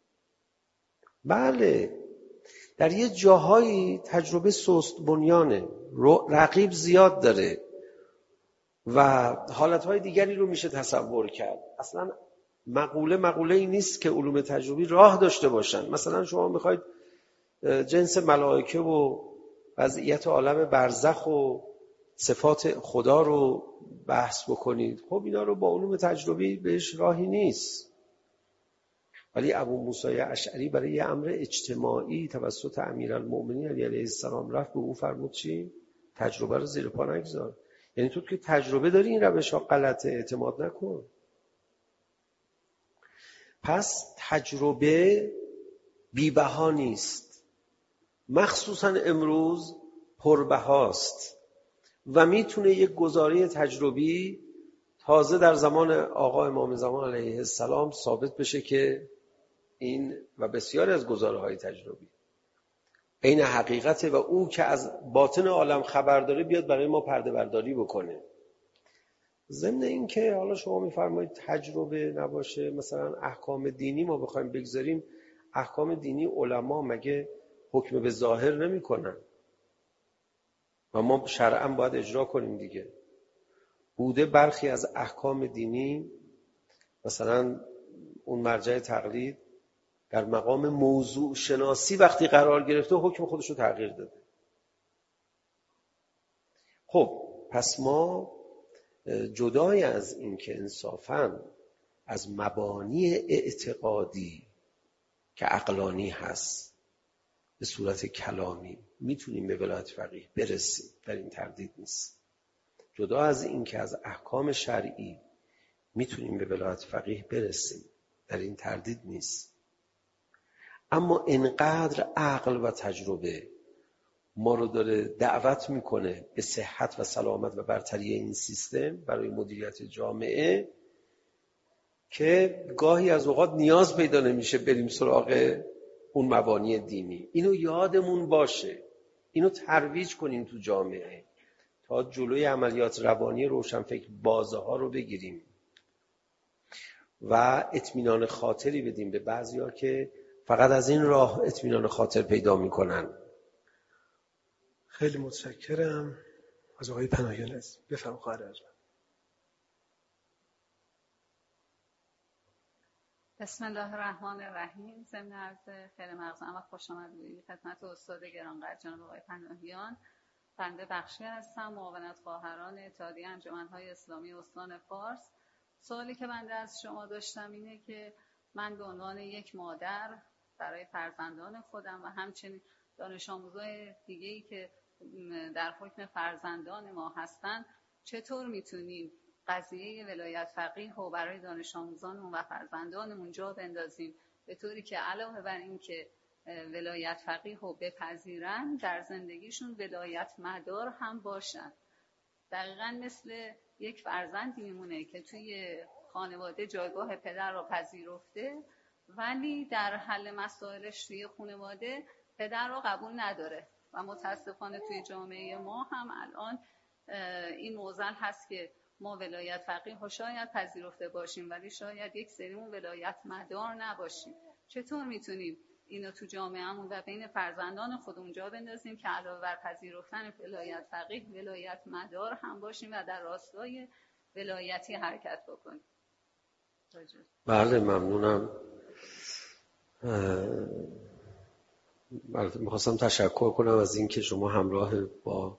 S1: بله، در یه جاهایی تجربه سست بنیانه، رقیب زیاد داره و حالتهای دیگری رو میشه تصور کرد. اصلا مقوله مقوله ای نیست که علوم تجربی راه داشته باشن. مثلا شما میخواید جنس ملائکه و وضعیت عالم برزخ و صفات خدا رو بحث بکنید، خب اینا رو با علوم تجربی بهش راهی نیست. ولی ابو موسی اشعری برای یه امر اجتماعی توسط امیرالمؤمنین علی علیه السلام رفت به او فرمود چی؟ تجربه رو زیر پا نگذار. یعنی تو که تجربه داری این روش ها غلطه، اعتماد نکن. پس تجربه بی‌بها نیست، مخصوصا امروز پربهاست و میتونه یک گزاره تجربی تازه در زمان آقا امام زمان علیه السلام ثابت بشه که این و بسیاری از گزاره‌های تجربی عین حقیقته و او که از باطن عالم خبر داره بیاد برای ما پرده برداری بکنه. ضمن این که حالا شما میفرمایید تجربه نباشه، مثلا احکام دینی ما بخوایم بگذاریم، احکام دینی علما مگه حکم به ظاهر نمی کنن و ما شرعاً باید اجرا کنیم دیگه. بوده برخی از احکام دینی مثلا اون مرجع تقلید در مقام موضوع شناسی وقتی قرار گرفته حکم خودش رو تغییر داده. خب پس ما جدای از این که انصافاً از مبانی اعتقادی که عقلانی هست به صورت کلامی میتونیم به ولایت فقیه برسیم، در این تردید نیست. جدا از این که از احکام شرعی میتونیم به ولایت فقیه برسیم، در این تردید نیست. اما انقدر عقل و تجربه ما رو داره دعوت میکنه به صحت و سلامت و برتری این سیستم برای مدیریت جامعه که گاهی از اوقات نیاز پیدا نمیشه بریم سراغ اون مبانی دینی. اینو یادمون باشه، اینو ترویج کنیم تو جامعه تا جلوی عملیات روانی روشنفکر بازه ها رو بگیریم و اطمینان خاطری بدیم به بعضیا که فقط از این راه اطمینان خاطر پیدا میکنن.
S2: خیلی متشکرم از آقای پناهیان عزیز. بفرمایید خواهر ارجمند.
S5: بسم الله الرحمن الرحیم. ضمن عرض خیلی مقدم و خوش آمدید خدمت استاد گرانقدر جناب آقای پناهیان. بنده بخشی هستم، معاونت خواهران اتحادیه انجمن‌های اسلامی استان فارس. سوالی که بنده از شما داشتم اینه که من به عنوان یک مادر برای فرزندان خودم و همچنین دانش آموزای دیگه‌ای که در حکم فرزندان ما هستن چطور میتونیم قضیه ولایت فقیه رو برای دانش آموزانمون و فرزندانمون جا بندازیم به طوری که علاوه بر این که ولایت فقیه رو بپذیرن در زندگیشون ولایت مدار هم باشن. دقیقاً مثل یک فرزندی میمونه که توی خانواده جایگاه پدر رو پذیرفته ولی در حل مسائلش توی خانواده پدر رو قبول نداره و متاسفانه توی جامعه ما هم الان این معضل هست که ما ولایت فقیه رو شاید پذیرفته باشیم ولی شاید یک سریمون ولایت مدار نباشیم. چطور میتونیم اینو تو جامعهمون و بین فرزندان خودمون جا بندازیم که علاوه بر پذیرفتن ولایت فقیه ولایت مدار هم باشیم و در راستای ولایتی حرکت بکنیم؟
S1: بله ممنونم. میخواستم تشکر کنم از این که شما همراه با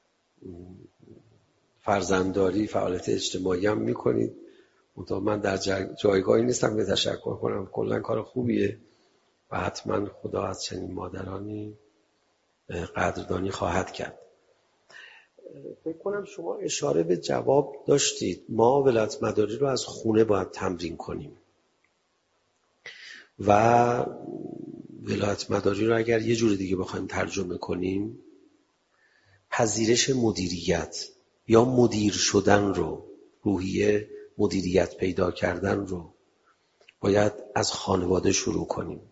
S1: فرزندداری فعالیت اجتماعی هم میکنید. من در جایگاهی نیستم که تشکر کنم، کلا کار خوبیه و حتما خدا از چنین مادرانی قدردانی خواهد کرد. فکر کنم شما اشاره به جواب داشتید. ما ولایت مداری رو از خونه باید تمرین کنیم و ولایت مداری رو اگر یه جور دیگه بخوایم ترجمه کنیم، پذیرش مدیریت یا مدیر شدن رو، روحیه مدیریت پیدا کردن رو باید از خانواده شروع کنیم.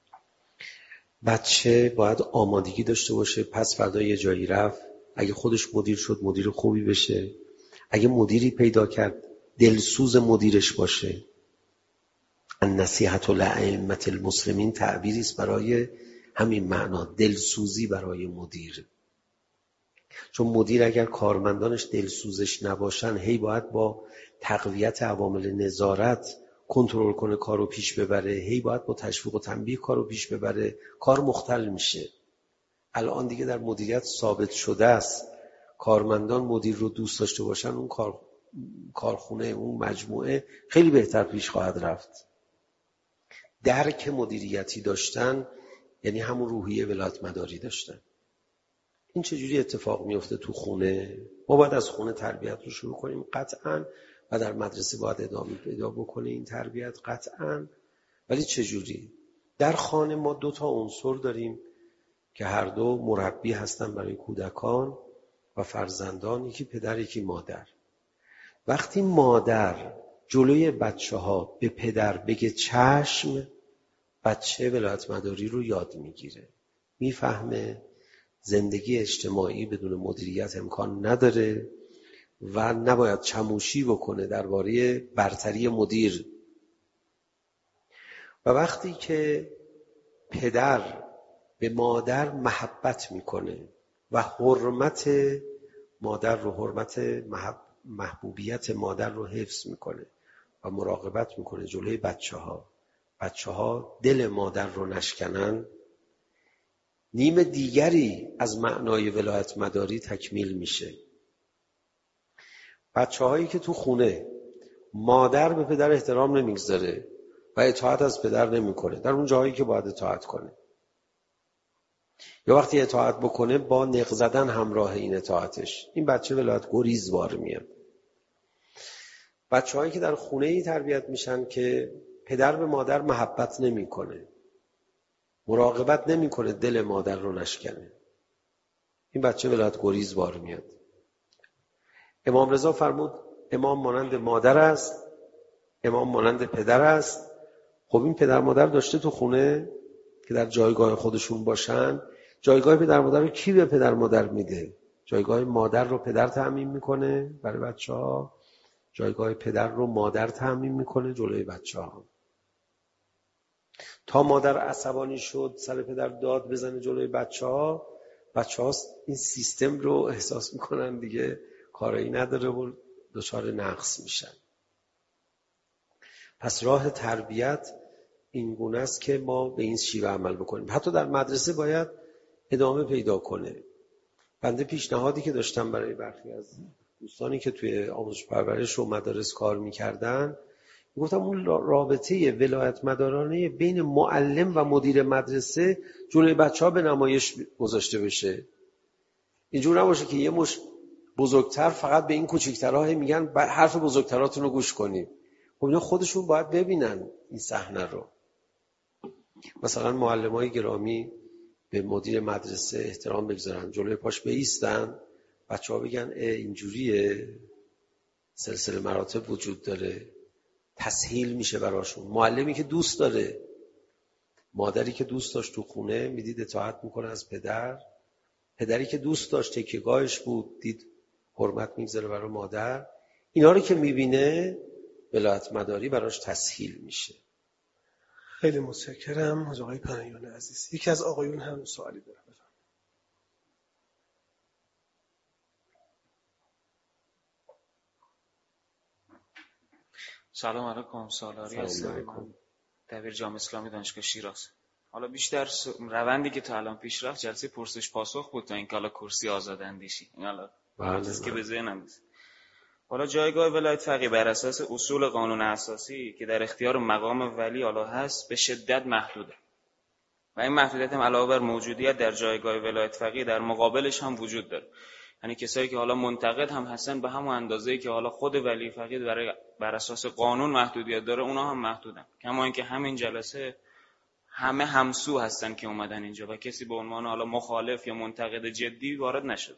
S1: بچه باید آمادگی داشته باشه پس فردا یه جایی رفت، اگه خودش مدیر شد مدیر خوبی بشه، اگه مدیری پیدا کرد دلسوز مدیرش باشه. النصیحة لأئمة المسلمین تعبیری است برای همین معنا، دلسوزی برای مدیر. چون مدیر اگر کارمندانش دلسوزش نباشن هی باید با تقویت عوامل نظارت کنترل کنه کارو پیش ببره، هی باید با تشویق و تنبیه کارو پیش ببره، کار مختل میشه. الان دیگه در مدیریت ثابت شده است کارمندان مدیر رو دوست داشته باشن، اون کار کارخونه، اون مجموعه خیلی بهتر پیش خواهد رفت. درک مدیریتی داشتن یعنی همون روحیه ولایت مداری داشتن. این چجوری اتفاق میفته تو خونه؟ ما باید از خونه تربیت رو شروع کنیم قطعاً و در مدرسه باید ادامه پیدا بکنه این تربیت قطعاً ولی چجوری؟ در خانه ما دو تا عنصر داریم که هر دو مربی هستن برای کودکان و فرزندان، یکی پدر یکی مادر. وقتی مادر جلوی بچه ها به پدر بگه چشم، بچه ولایت مداری رو یاد میگیره، میفهمه زندگی اجتماعی بدون مدیریت امکان نداره و نباید چموشی بکنه درباره برتری مدیر. و وقتی که پدر به مادر محبت میکنه و حرمت مادر رو، حرمت محب... محبوبیت مادر رو حفظ میکنه و مراقبت میکنه جلوی بچه ها، بچه ها دل مادر رو نشکنن، نیم دیگری از معنای ولایت مداری تکمیل میشه. بچه هایی که تو خونه مادر به پدر احترام نمیگذاره و اطاعت از پدر نمیکنه در اون جایی که باید اطاعت کنه، یا وقتی اطاعت بکنه با نق زدن همراه این اطاعتش، این بچه ولایت گریزوار میاد. بچه هایی که در خونه ای تربیت میشن که پدر به مادر محبت نمیکنه، مراقبت نمیکنه دل مادر رو نشکنه، این بچه ولایت گریزوار میاد. امام رضا فرمود امام مانند مادر است، امام مانند پدر است. خب این پدر مادر داشته تو خونه که در جایگاه خودشون باشن، جایگاه پدر مادر رو کی به پدر مادر میده؟ جایگاه مادر رو پدر تأمین میکنه برای بچه ها، جایگاه پدر رو مادر تأمین میکنه جلوی بچه ها. تا مادر عصبانی شد سر پدر داد بزنه جلوی بچه ها، بچه ها این سیستم رو احساس میکنن دیگه کاری نداره و دچار نقص میشن. پس راه تربیت این گونه است که ما به این شیوه عمل بکنیم. حتی در مدرسه باید ادامه پیدا کنه. بنده پیشنهادی که داشتم برای برخی از دوستانی که توی آموزش پرورش و مدارس کار میکردن، گفتم اون رابطه ولایت مدارانه بین معلم و مدیر مدرسه جلوی بچه ها به نمایش گذاشته بشه. اینجور نباشه که یه مش بزرگتر فقط به این کوچیکترها میگن حرف بزرگتراتون رو گوش کنید. خب اینا خودشون باید ببینن این صحنه رو. مثلا معلمای گرامی به مدیر مدرسه احترام بگذارن، جلوی پاش بایستن، بچه‌ها بگن اینجوریه، سلسله مراتب وجود داره، تسهیل میشه براشون. معلمی که دوست داره، مادری که دوست داشت تو خونه میدید اطاعت میکنه از پدر، پدری که دوست داشت تکیه‌گاهش بود دید حرمت میگذاره برای مادر، اینا رو که میبینه ولایت مداری براش تسهیل میشه.
S2: خیلی متشکرم از آقای پناهیان عزیز. یکی از آقایون هم سوالی داره.
S6: سلام علیکم. سالاری هستم، دبیر جامعه اسلامی دانشگاه شیراز. حالا بیشتر روندی که تا الان پیش رفت جلسه پرسش پاسخ بود تا اینکه حالا کرسی آزاد اندیشی این حالا چیزی که به ذهنم رسید. حالا جایگاه ولایت فقیه بر اساس اصول قانون اساسی که در اختیار مقام ولی حالا هست به شدت محدوده و این محدودیت هم علاوه بر موجودیت در جایگاه ولایت فقیه در مقابلش هم وجود داره. یعنی کسایی که حالا منتقد هم هستن به همون اندازه‌ای که حالا خود ولی فقیه برای بر اساس قانون محدودیت داره اونا هم محدودن. کما اینکه همین جلسه همه همسو هستن که اومدن اینجا و کسی به عنوان حالا مخالف یا منتقد جدی وارد نشده.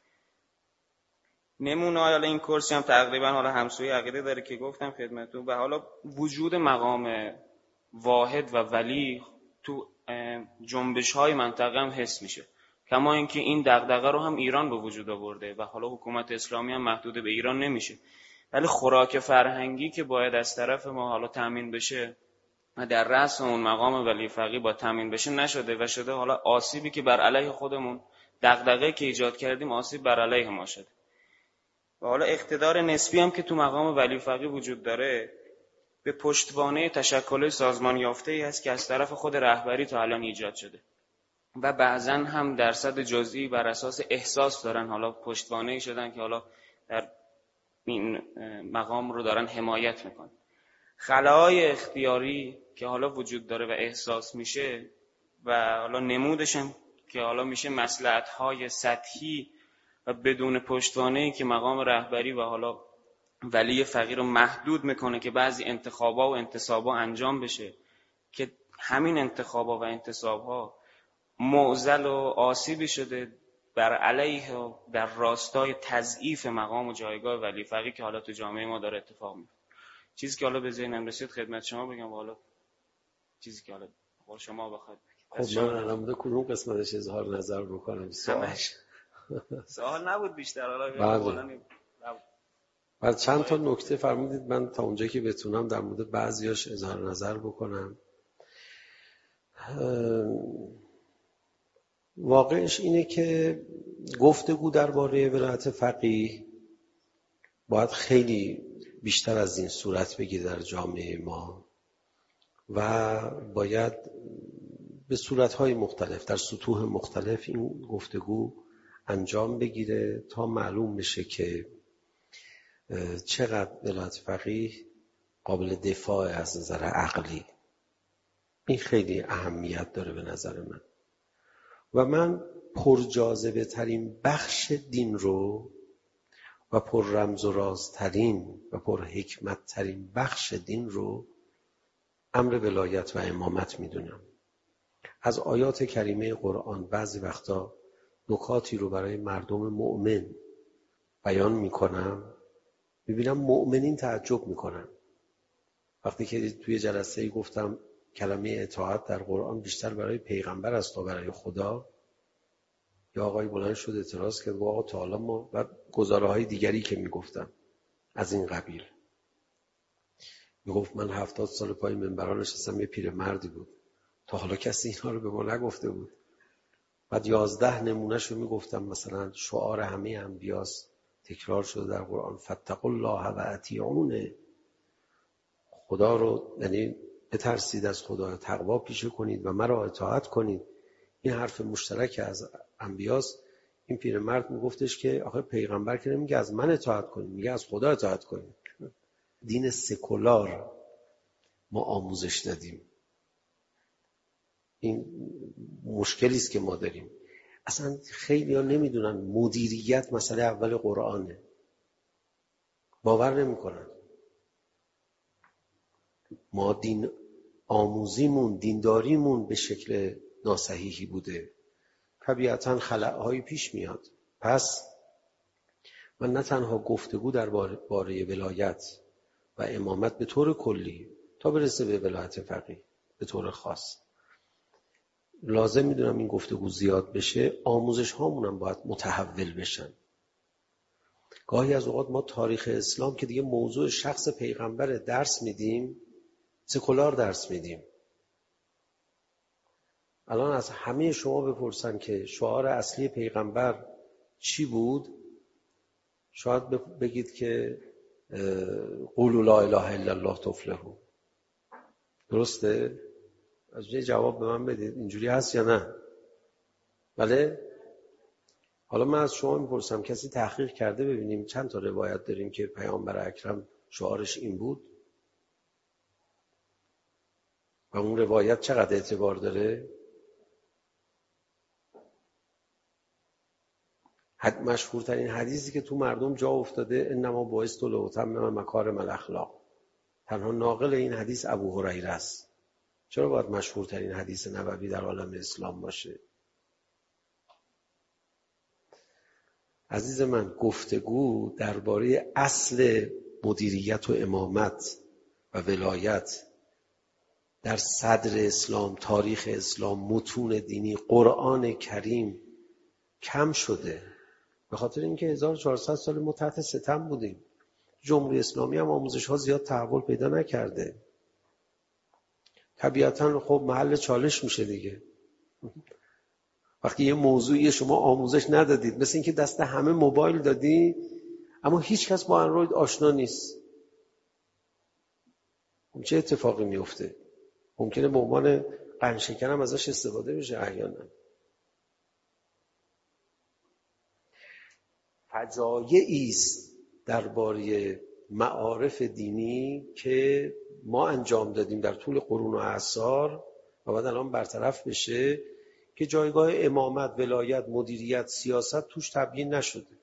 S6: نمونه حالا این کرسی هم تقریبا حالا همسوی عقیده داره که گفتم خدمتتون و حالا وجود مقام واحد و ولی تو جنبش‌های منطقه هم حس میشه. کما اینکه این دغدغه رو هم ایران به وجود آورده و حالا حکومت اسلامی هم محدود به ایران نمیشه، ولی خوراک فرهنگی که باید از طرف ما حالا تامین بشه و در رأس اون مقام ولی فقیه با تامین بشه نشده و شده حالا آسیبی که بر علیه خودمون دغدغه که ایجاد کردیم آسیب بر علیه ما شده. و حالا اقتدار نسبی هم که تو مقام ولی فقیه وجود داره به پشتوانه تشکل سازمان یافته‌ای هست که از طرف خود رهبری تا الان ایجاد شده و بعضا هم درصد جزئی بر اساس احساس دارن حالا پشتوانه‌ای شدن که حالا در این مقام رو دارن حمایت میکنن. خلاهای اختیاری که حالا وجود داره و احساس میشه و حالا نمودش هم که حالا میشه مصلحت‌های سطحی و بدون پشتوانه‌ای که مقام رهبری و حالا ولی فقیه رو محدود میکنه که بعضی انتخابا و انتصابا انجام بشه که همین انتخاب‌ها و انتصاب‌ها معضل و آسیبی شده بر علیه و در راستای تضعیف مقام و جایگاه ولی فقیه که حالا تو جامعه ما داره اتفاق میفته. چیزی که حالا به ذهنم رسید خدمت شما بگم، حالا چیزی که حالا خود شما بخواید.
S1: خب من الان کدوم قسمتش اظهار نظر بکنم؟ سوال
S6: سوال نبود بیشتر،
S1: حالا بعد چند تا نکته فرمودید، من تا اونجایی که بتونم در مورد بعضیاش اظهار نظر بکنم. واقعش اینه که گفتگو درباره ولایت فقیه باید خیلی بیشتر از این صورت بگیره در جامعه ما و باید به صورت‌های مختلف در سطوح مختلف این گفتگو انجام بگیره تا معلوم بشه که چقدر ولایت فقیه قابل دفاع از نظر عقلی. این خیلی اهمیت داره به نظر من. و من پرجاذبه ترین بخش دین رو و پر رمز و رازترین و پر حکمت ترین بخش دین رو امر ولایت و امامت میدونم. از آیات کریمه قرآن بعضی وقتا نکاتی رو برای مردم مؤمن بیان میکنم، میبینم مؤمنین تعجب میکنن. وقتی که توی جلسه‌ای گفتم کلمه اطاعت در قرآن بیشتر برای پیغمبر است تا برای خدا، یا آقای بلند شد اعتراض کرد و آقا تعالی ما و گزاره‌های دیگری که میگفتم از این قبیل. میگفت من هفتاد سال پای منبران نشستم، یه پیرمردی بود، تا حالا کسی اینا رو به ما نگفته بود. بعد یازده نمونهش رو میگفتم، مثلا شعار همه انبیاست، تکرار شده در قرآن، فاتقوا الله و اطیعون. خدا رو یعنی بترسید از خدا، تقوا پیشه کنید و مرا اطاعت کنید. این حرف مشترک از انبیاست. این پیرمرد میگفتش که آخه پیغمبر که نمیگه از من اطاعت کنید، میگه از خدا اطاعت کنید. دین سکولار ما آموزش دادیم. این مشکلی است که ما داریم. اصلا خیلی ها نمیدونن مدیریت مسئله اول قرآنه، باور نمیکنن. ما دین آموزیمون، دینداریمون به شکل ناصحیحی بوده، طبیعتاً خلأهای پیش میاد. پس من نه تنها گفتگو در باره ولایت و امامت به طور کلی تا برسه به ولایت فقیه به طور خاص لازم میدونم این گفتگو زیاد بشه، آموزش هامون هم باید متحول بشن. گاهی از اوقات ما تاریخ اسلام که دیگه موضوع شخص پیغمبر درس میدیم، سکولار درس میدیم. الان از همه شما بپرسن که شعار اصلی پیغمبر چی بود، شاید بگید که قولوا لا اله الا الله تفلحوا. درسته؟ از یه جواب به من بدید، اینجوری هست یا نه؟ بله؟ حالا من از شما میپرسم کسی تحقیق کرده ببینیم چند تا روایت داریم که پیامبر اکرم شعارش این بود و اون روایت چقدر اعتبار داره؟ حد مشهورترین حدیثی که تو مردم جا افتاده انما بعثت لاتمم مکارم الاخلاق، تنها ناقل این حدیث ابو هریره است. چرا باید مشهورترین حدیث نبوی در عالم اسلام باشه؟ عزیز من، گفتگو درباره اصل مدیریت و امامت و ولایت در صدر اسلام، تاریخ اسلام، متون دینی، قرآن کریم کم شده، به خاطر اینکه هزار و چهارصد سال ما تحت ستم بودیم. جمهوری اسلامی هم آموزش ها زیاد تحول پیدا نکرده. طبیعتاً خب محل چالش میشه دیگه. وقتی یه موضوعی شما آموزش ندادید، مثل اینکه دست همه موبایل دادی اما هیچ کس با اندروید آشنا نیست، چه اتفاقی میفته؟ ممکنه به عنوان قندشکر هم ازش استفاده بشه احیانا. فجایعی است درباره معارف دینی که ما انجام دادیم در طول قرون و اعصار و بعد الان برطرف بشه که جایگاه امامت، ولایت، مدیریت، سیاست توش تبیین نشده،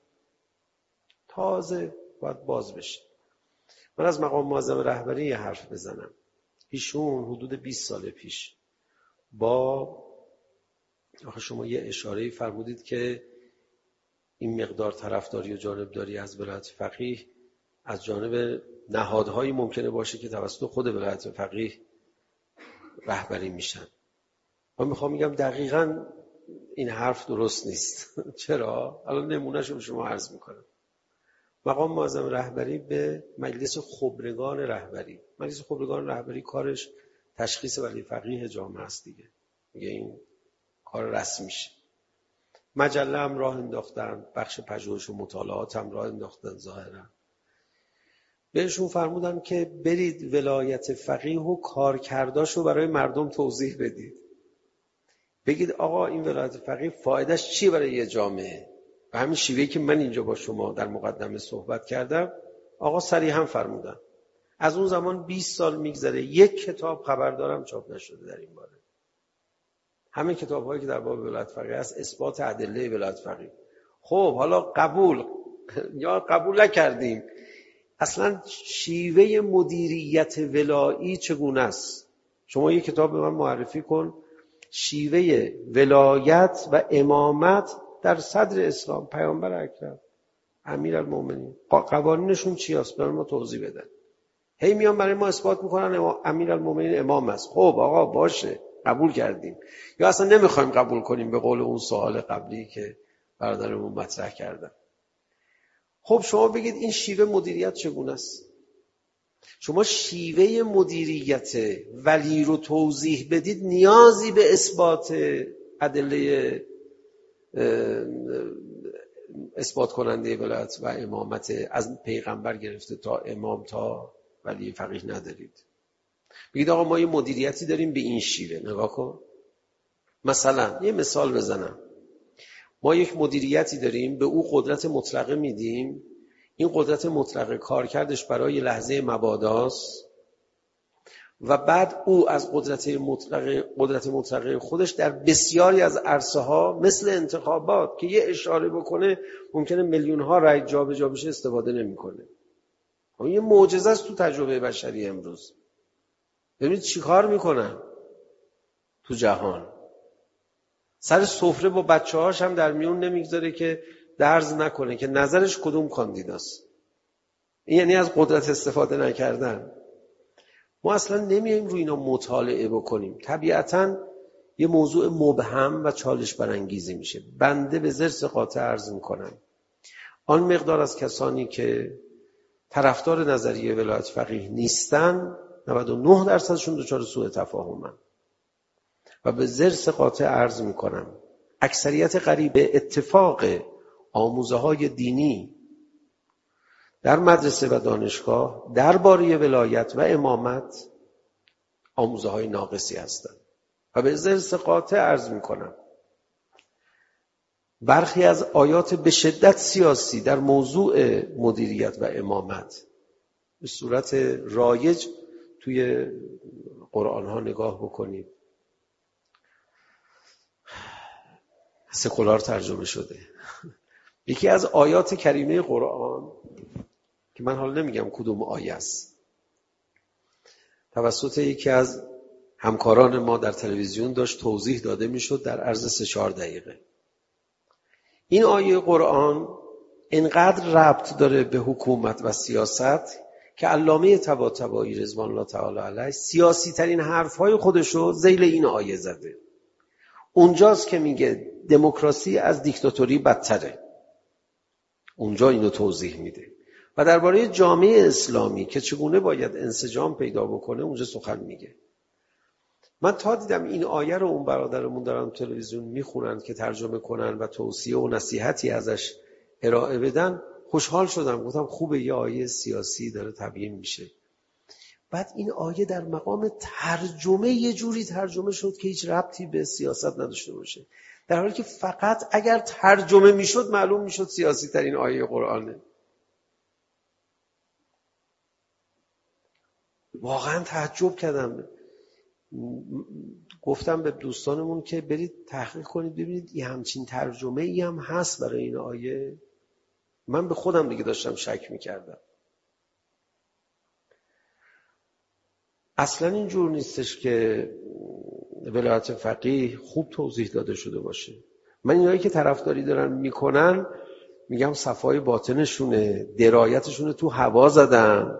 S1: تازه باید باز بشه. من از مقام معظم رهبری یه حرف بزنم. ایشون حدود بیست سال پیش با آخه شما یه اشاره‌ای فرمودید که این مقدار طرفداری و جانبداری از ولایت فقیه از جانب نهادهایی ممکنه باشه که توسط خود ولایت فقیه رهبری میشن. من میخوام میگم دقیقاً این حرف درست نیست. چرا؟ الان نمونهشو به شما عرض میکنم. مقام معظم رهبری به مجلس خبرگان رهبری، مجلس خبرگان رهبری کارش تشخیص ولی فقیه جامعه است دیگه، میگه این کار رسمیشه. مجله هم راه انداختن، بخش پژوهش و مطالعات هم راه انداختن. ظاهرا بهشون فرمودن که برید ولایت فقیه و کارکرداشو برای مردم توضیح بدید، بگید آقا این ولایت فقیه فایدهش چیه برای یه جامعه. و همین شیوهی که من اینجا با شما در مقدمه صحبت کردم آقا صریحا فرمودن. از اون زمان بیست سال میگذره، یک کتاب خبر دارم چاپ نشده در این باره. همه کتاب‌هایی که در باب ولایت فقیه است اثبات ادله ولایت فقیه. خب حالا قبول یا قبول نکردیم، اصلا شیوه مدیریت ولایی چگونه است؟ شما یک کتاب به من معرفی کن، شیوه ولایت و امامت در صدر اسلام، پیامبر اکرم، امیرالمومنین، قوانینشون چی است؟ برای ما توضیح بدن. هی میان برای ما اثبات میکنن امیرالمومنین امام است. خب آقا باشه قبول کردیم، یا اصلا نمیخوایم قبول کنیم به قول اون سوال قبلی که برادرمون مطرح کردن. خب شما بگید این شیوه مدیریت چگونه است؟ شما شیوه مدیریت ولی رو توضیح بدید، نیازی به اثبات ادله اثبات کننده ولایت و امامت از پیغمبر گرفته تا امام تا ولی فقیه ندارید. بگید آقا ما یه مدیریتی داریم به این شیوه. نگاه کن، مثلا یه مثال بزنم، ما یک مدیریتی داریم به او قدرت مطلقه میدیم، این قدرت مطلقه کارکردش برای لحظه مباداست و بعد او از قدرت مطلقه قدرت مطلقه خودش در بسیاری از عرصه ها مثل انتخابات که یه اشاره بکنه ممکنه میلیون ها رای جابجا بشه استفاده نمیکنه. این یه معجزه است تو تجربه بشری امروز. ببینید چیکار میکنن تو جهان. سر سفره با بچه‌هاش هم در میون نمیگذاره که درز نکنه که نظرش کدوم کاندیداست. این یعنی از قدرت استفاده نکردن. ما اصلا نمیایم روی اینا مطالعه بکنیم. طبیعتاً یه موضوع مبهم و چالش برانگیزی میشه. بنده به ضرس قاطع عرض میکنم آن مقدار از کسانی که طرفدار نظریه ولایت فقیه نیستن، نود و نه درصدشون دچار سوء تفاهمن و به ضرس قاطع عرض میکنم اکثریت قریب اتفاق آموزه های دینی در مدرسه و دانشگاه درباره ولایت و امامت آموزه های ناقصی هستند و به ضرس قاطع عرض میکنم برخی از آیات به شدت سیاسی در موضوع مدیریت و امامت به صورت رایج توی قرآن ها نگاه بکنید، سکولار ترجمه شده. یکی از آیات کریمه قرآن که من حالا نمیگم کدوم آیه است، توسط یکی از همکاران ما در تلویزیون داشت توضیح داده میشد در عرض سه چهار دقیقه. این آیه قرآن انقدر ربط داره به حکومت و سیاست که علامه طباطبایی رضوان الله تعالی علیه سیاسی ترین حرفهای خودشو ذیل این آیه زده. اونجاست که میگه دموکراسی از دیکتاتوری بدتره، اونجا اینو توضیح میده و درباره جامعه اسلامی که چگونه باید انسجام پیدا بکنه اونجا سخن میگه. من تا دیدم این آیه رو اون برادرمون دارن تلویزیون میخونن که ترجمه کنن و توصیه و نصیحتی ازش ارائه بدن، خوشحال شدم، گفتم خوبه یه آیه سیاسی داره تبیین میشه. بعد این آیه در مقام ترجمه یه جوری ترجمه شد که هیچ ربطی به سیاست نداشته باشه، در حالی که فقط اگر ترجمه میشد معلوم میشد سیاسی ترین آیه قرآنه. واقعا تعجب کردم. گفتم به دوستانمون که برید تحقیق کنید ببینید یه همچین ترجمه ای هم هست برای این آیه. من به خودم دیگه داشتم شک میکردم. اصلا اینجور نیستش که ولایت فقیه خوب توضیح داده شده باشه. من اینایی که طرفداری دارن میکنن میگم صفای باطنشونه، درایتشونه تو هوا زدن،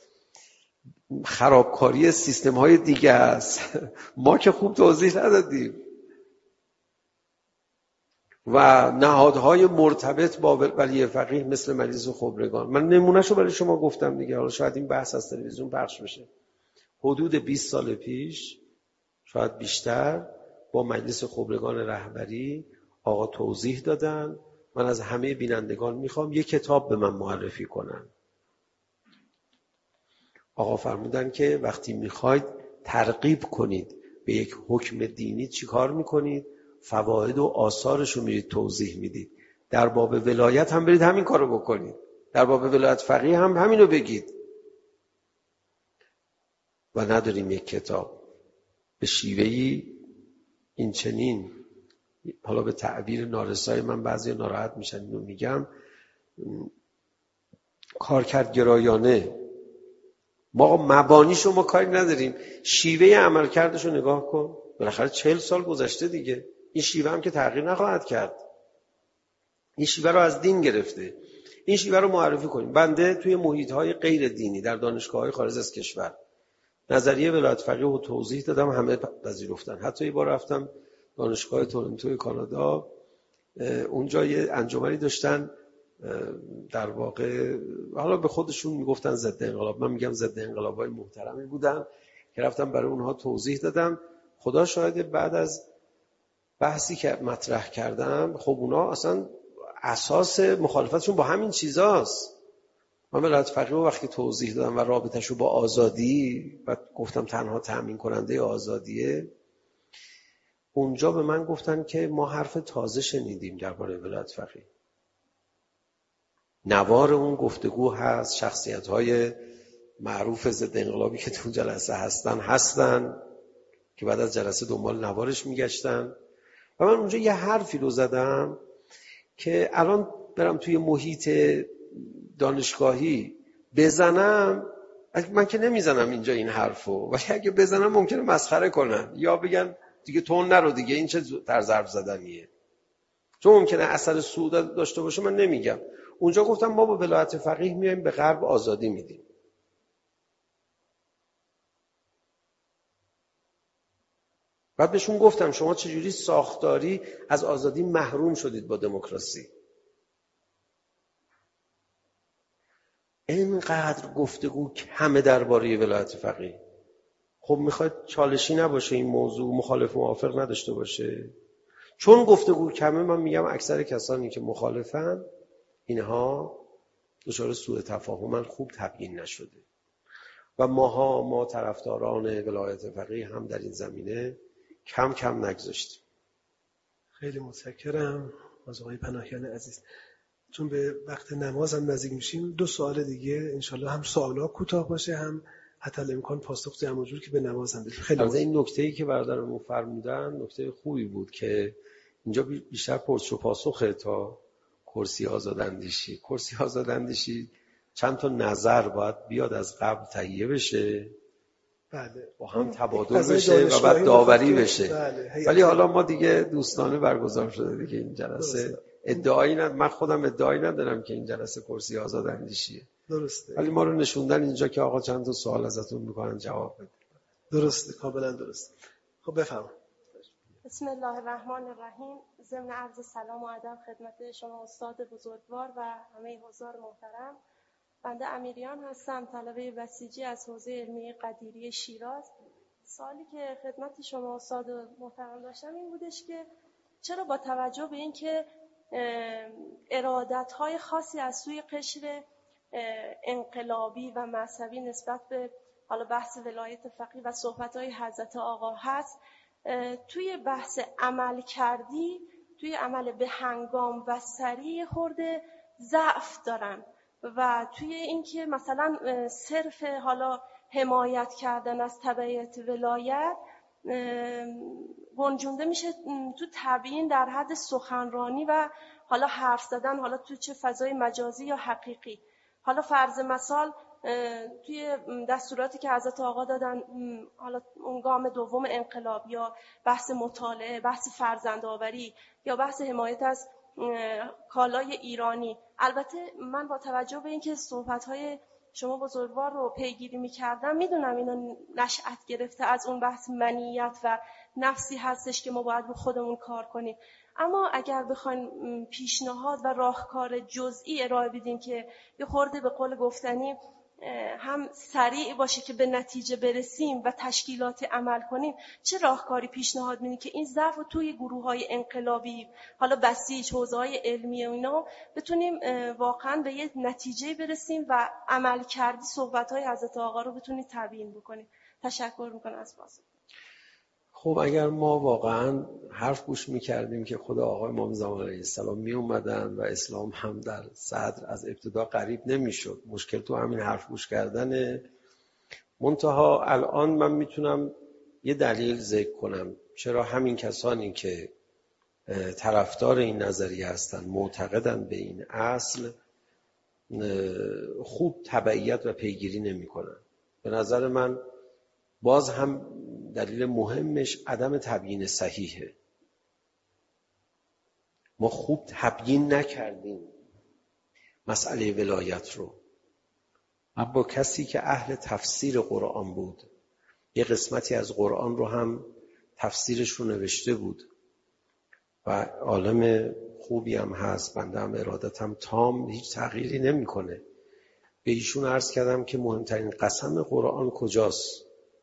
S1: خرابکاری سیستم های دیگه است. ما که خوب توضیح ندادیم و نهادهای مرتبط با ولی فقیه مثل مجلس خبرگان، من نمونهشو برای شما گفتم دیگه، حالا شاید این بحث از تلویزیون پخش بشه. حدود بیست سال پیش شاید بیشتر با مجلس خبرگان رهبری آقا توضیح دادن. من از همه بینندگان میخوام یک کتاب به من معرفی کنن. آقا فرمودن که وقتی میخواید ترغیب کنید به یک حکم دینی چی کار میکنید؟ فواید و آثارش رو میرید توضیح میدید. در باب ولایت هم برید همین کارو بکنید، در باب ولایت فقیه هم همینو بگید. و نداریم یک کتاب به شیوهی این چنین، حالا به تعبیر نارسای من بعضی ناراحت میشن اینو میگم، کارکرد گرایانه. ما مبانیشو ما کاری نداریم، شیوه عملکردشو نگاه کن. بالاخره چهل سال گذشته دیگه، این شیوه هم که تغییر نخواهد کرد. این شیوه رو از دین گرفته. این شیوه رو معرفی کنیم. بنده توی محیط‌های غیر دینی در دانشگاه‌های خارج از کشور نظریه ولایت فقیه رو توضیح دادم، همه پذیرفتن. حتی یه بار رفتم دانشگاه تورنتو کانادا، اونجا یه انجمنی داشتن، در واقع حالا به خودشون میگفتن ضد انقلاب، من میگم ضد انقلابای محترمی بودن که رفتم برای اونها توضیح دادم. خدا شاهد بعد از بحثی که مطرح کردم، خب اونا اصلا اساس مخالفتشون با همین چیزاست. من ولایت فقیه رو وقتی توضیح دادم و رابطه‌شو با آزادی و گفتم تنها تامین کننده آزادیه، اونجا به من گفتن که ما حرف تازه شنیدیم درباره ولایت فقیه. نوار اون گفتگو هست، شخصیت‌های معروف ضد انقلابی که تو جلسه هستن هستن که بعد از جلسه دنبال نوارش میگشتن و من اونجا یه حرفی رو زدم که الان برم توی محیط دانشگاهی بزنم، من که نمیزنم اینجا این حرفو، ولی اگه بزنم ممکنه مسخره کنن یا بگن دیگه تون نرو دیگه، این چه طرز حرف زدنیه، چون ممکنه اثر سوء داشته باشه. من نمیگم. اونجا گفتم ما با ولایت فقیه میایم به غرب آزادی میدیم. بعد بهشون گفتم شما چجوری ساختاری از آزادی محروم شدید با دموکراسی. اینقدر گفتگو کمه درباره ولایت فقیه. خب میخواید چالشی نباشه این موضوع، مخالف و موافق نداشته باشه. چون گفتگو کمه من میگم اکثر کسانی که مخالفن اینها دچار سوء تفاهمن، خوب تبیین نشده. و ماها ما طرفداران ولایت فقیه هم در این زمینه کم کم نگذاشتیم.
S2: خیلی متشکرم از آقای پناهیان عزیز. چون به وقت نماز هم نزدیک میشیم، دو سوال دیگه انشالله، هم سوالا کوتاه باشه هم حتی الامکان پاسخ جمع و جور که به نماز هم بشه. خیلی
S1: از این نکته‌ای که برادرمون فرمودن نکته خوبی بود که اینجا بیشتر پرس و پاسخه تا کرسی آزاداندیشی. کرسی آزاداندیشی چند تا نظر باید بیاد از قبل تهیه بشه،
S2: بله،
S1: با هم تبادل بشه و بعد داوری بشه.
S2: بله.
S1: ولی حالا ما دیگه دوستانه برگزار شده دیگه این جلسه. ادعایی ندارم، من خودم ادعایی ندارم که این جلسه کرسی آزاداندیشیه.
S2: درسته.
S1: ولی ما رو نشوندن اینجا که آقا چند تا سوال ازتون میکنن جواب بده.
S2: درسته، کاملا درست. خب بفرمایید.
S3: بسم الله الرحمن الرحیم. ضمن عرض سلام و ادب خدمت شما استاد بزرگوار و همه حضار محترم. بنده امیریان هستم، طالبه بسیجی از حوزه علمی قدیری شیراز. سوالی که خدمت شما استاد محترم داشتم این بودش که چرا با توجه به اینکه ارادت‌های خاصی از سوی قشر انقلابی و مذهبی نسبت به حالا بحث ولایت فقیه و صحبت‌های حضرت آقا هست، توی بحث عمل کردی، توی عمل به هنگام و سریع خورده ضعف دارن و توی اینکه مثلا صرف حالا حمایت کردن از تبعیت ولایت گنجونده میشه تو تبیین در حد سخنرانی و حالا حرف زدن، حالا تو چه فضای مجازی یا حقیقی. حالا فرض مثال
S7: توی دستوراتی که حضرت آقا دادن، حالا اون گام دوم انقلاب یا بحث مطالعه، بحث فرزندآوری یا بحث حمایت از کالای ایرانی، البته من با توجه به اینکه صحبت‌های شما بزرگوار رو پیگیری می‌کردم میدونم اینا نشأت گرفته از اون بحث منیت و نفسی هستش که ما باید رو خودمون کار کنیم. اما اگر بخوایم پیشنهاد و راهکار جزئی ارائه بدیم که یه خورده به قول گفتنی هم سریع باشه که به نتیجه برسیم و تشکیلات عمل کنیم، چه راهکاری پیشنهاد میدین که این ضعف رو توی گروه‌های انقلابی، حالا بسیج، حوزه‌های علمی و اینا، بتونیم واقعا به یه نتیجه برسیم و عمل کردی صحبت‌های حضرت آقا رو بتونیم تبیین بکنیم؟ تشکر میکنم از پاسخ.
S1: خب اگر ما واقعا حرف گوش میکردیم که خدا آقای امام زمان علیه السلام می اومدن و اسلام هم در صدر از ابتدا قریب نمیشد، مشکل تو همین حرف گوش کردنه. منتها الان من میتونم یه دلیل ذکر کنم چرا همین کسانی که طرفدار این نظریه هستن، معتقدن به این اصل، خوب تبعیت و پیگیری نمیکنن. به نظر من باز هم دلیل مهمش عدم تبیین صحیحه. ما خوب تبیین نکردیم مسئله ولایت رو. من با کسی که اهل تفسیر قرآن بود، یه قسمتی از قرآن رو هم تفسیرش رو نوشته بود و عالم خوبی هم هست، بنده هم ارادتم تام، هیچ تغییری نمی کنه. به ایشون عرض کردم که مهمترین قسم قرآن کجاست؟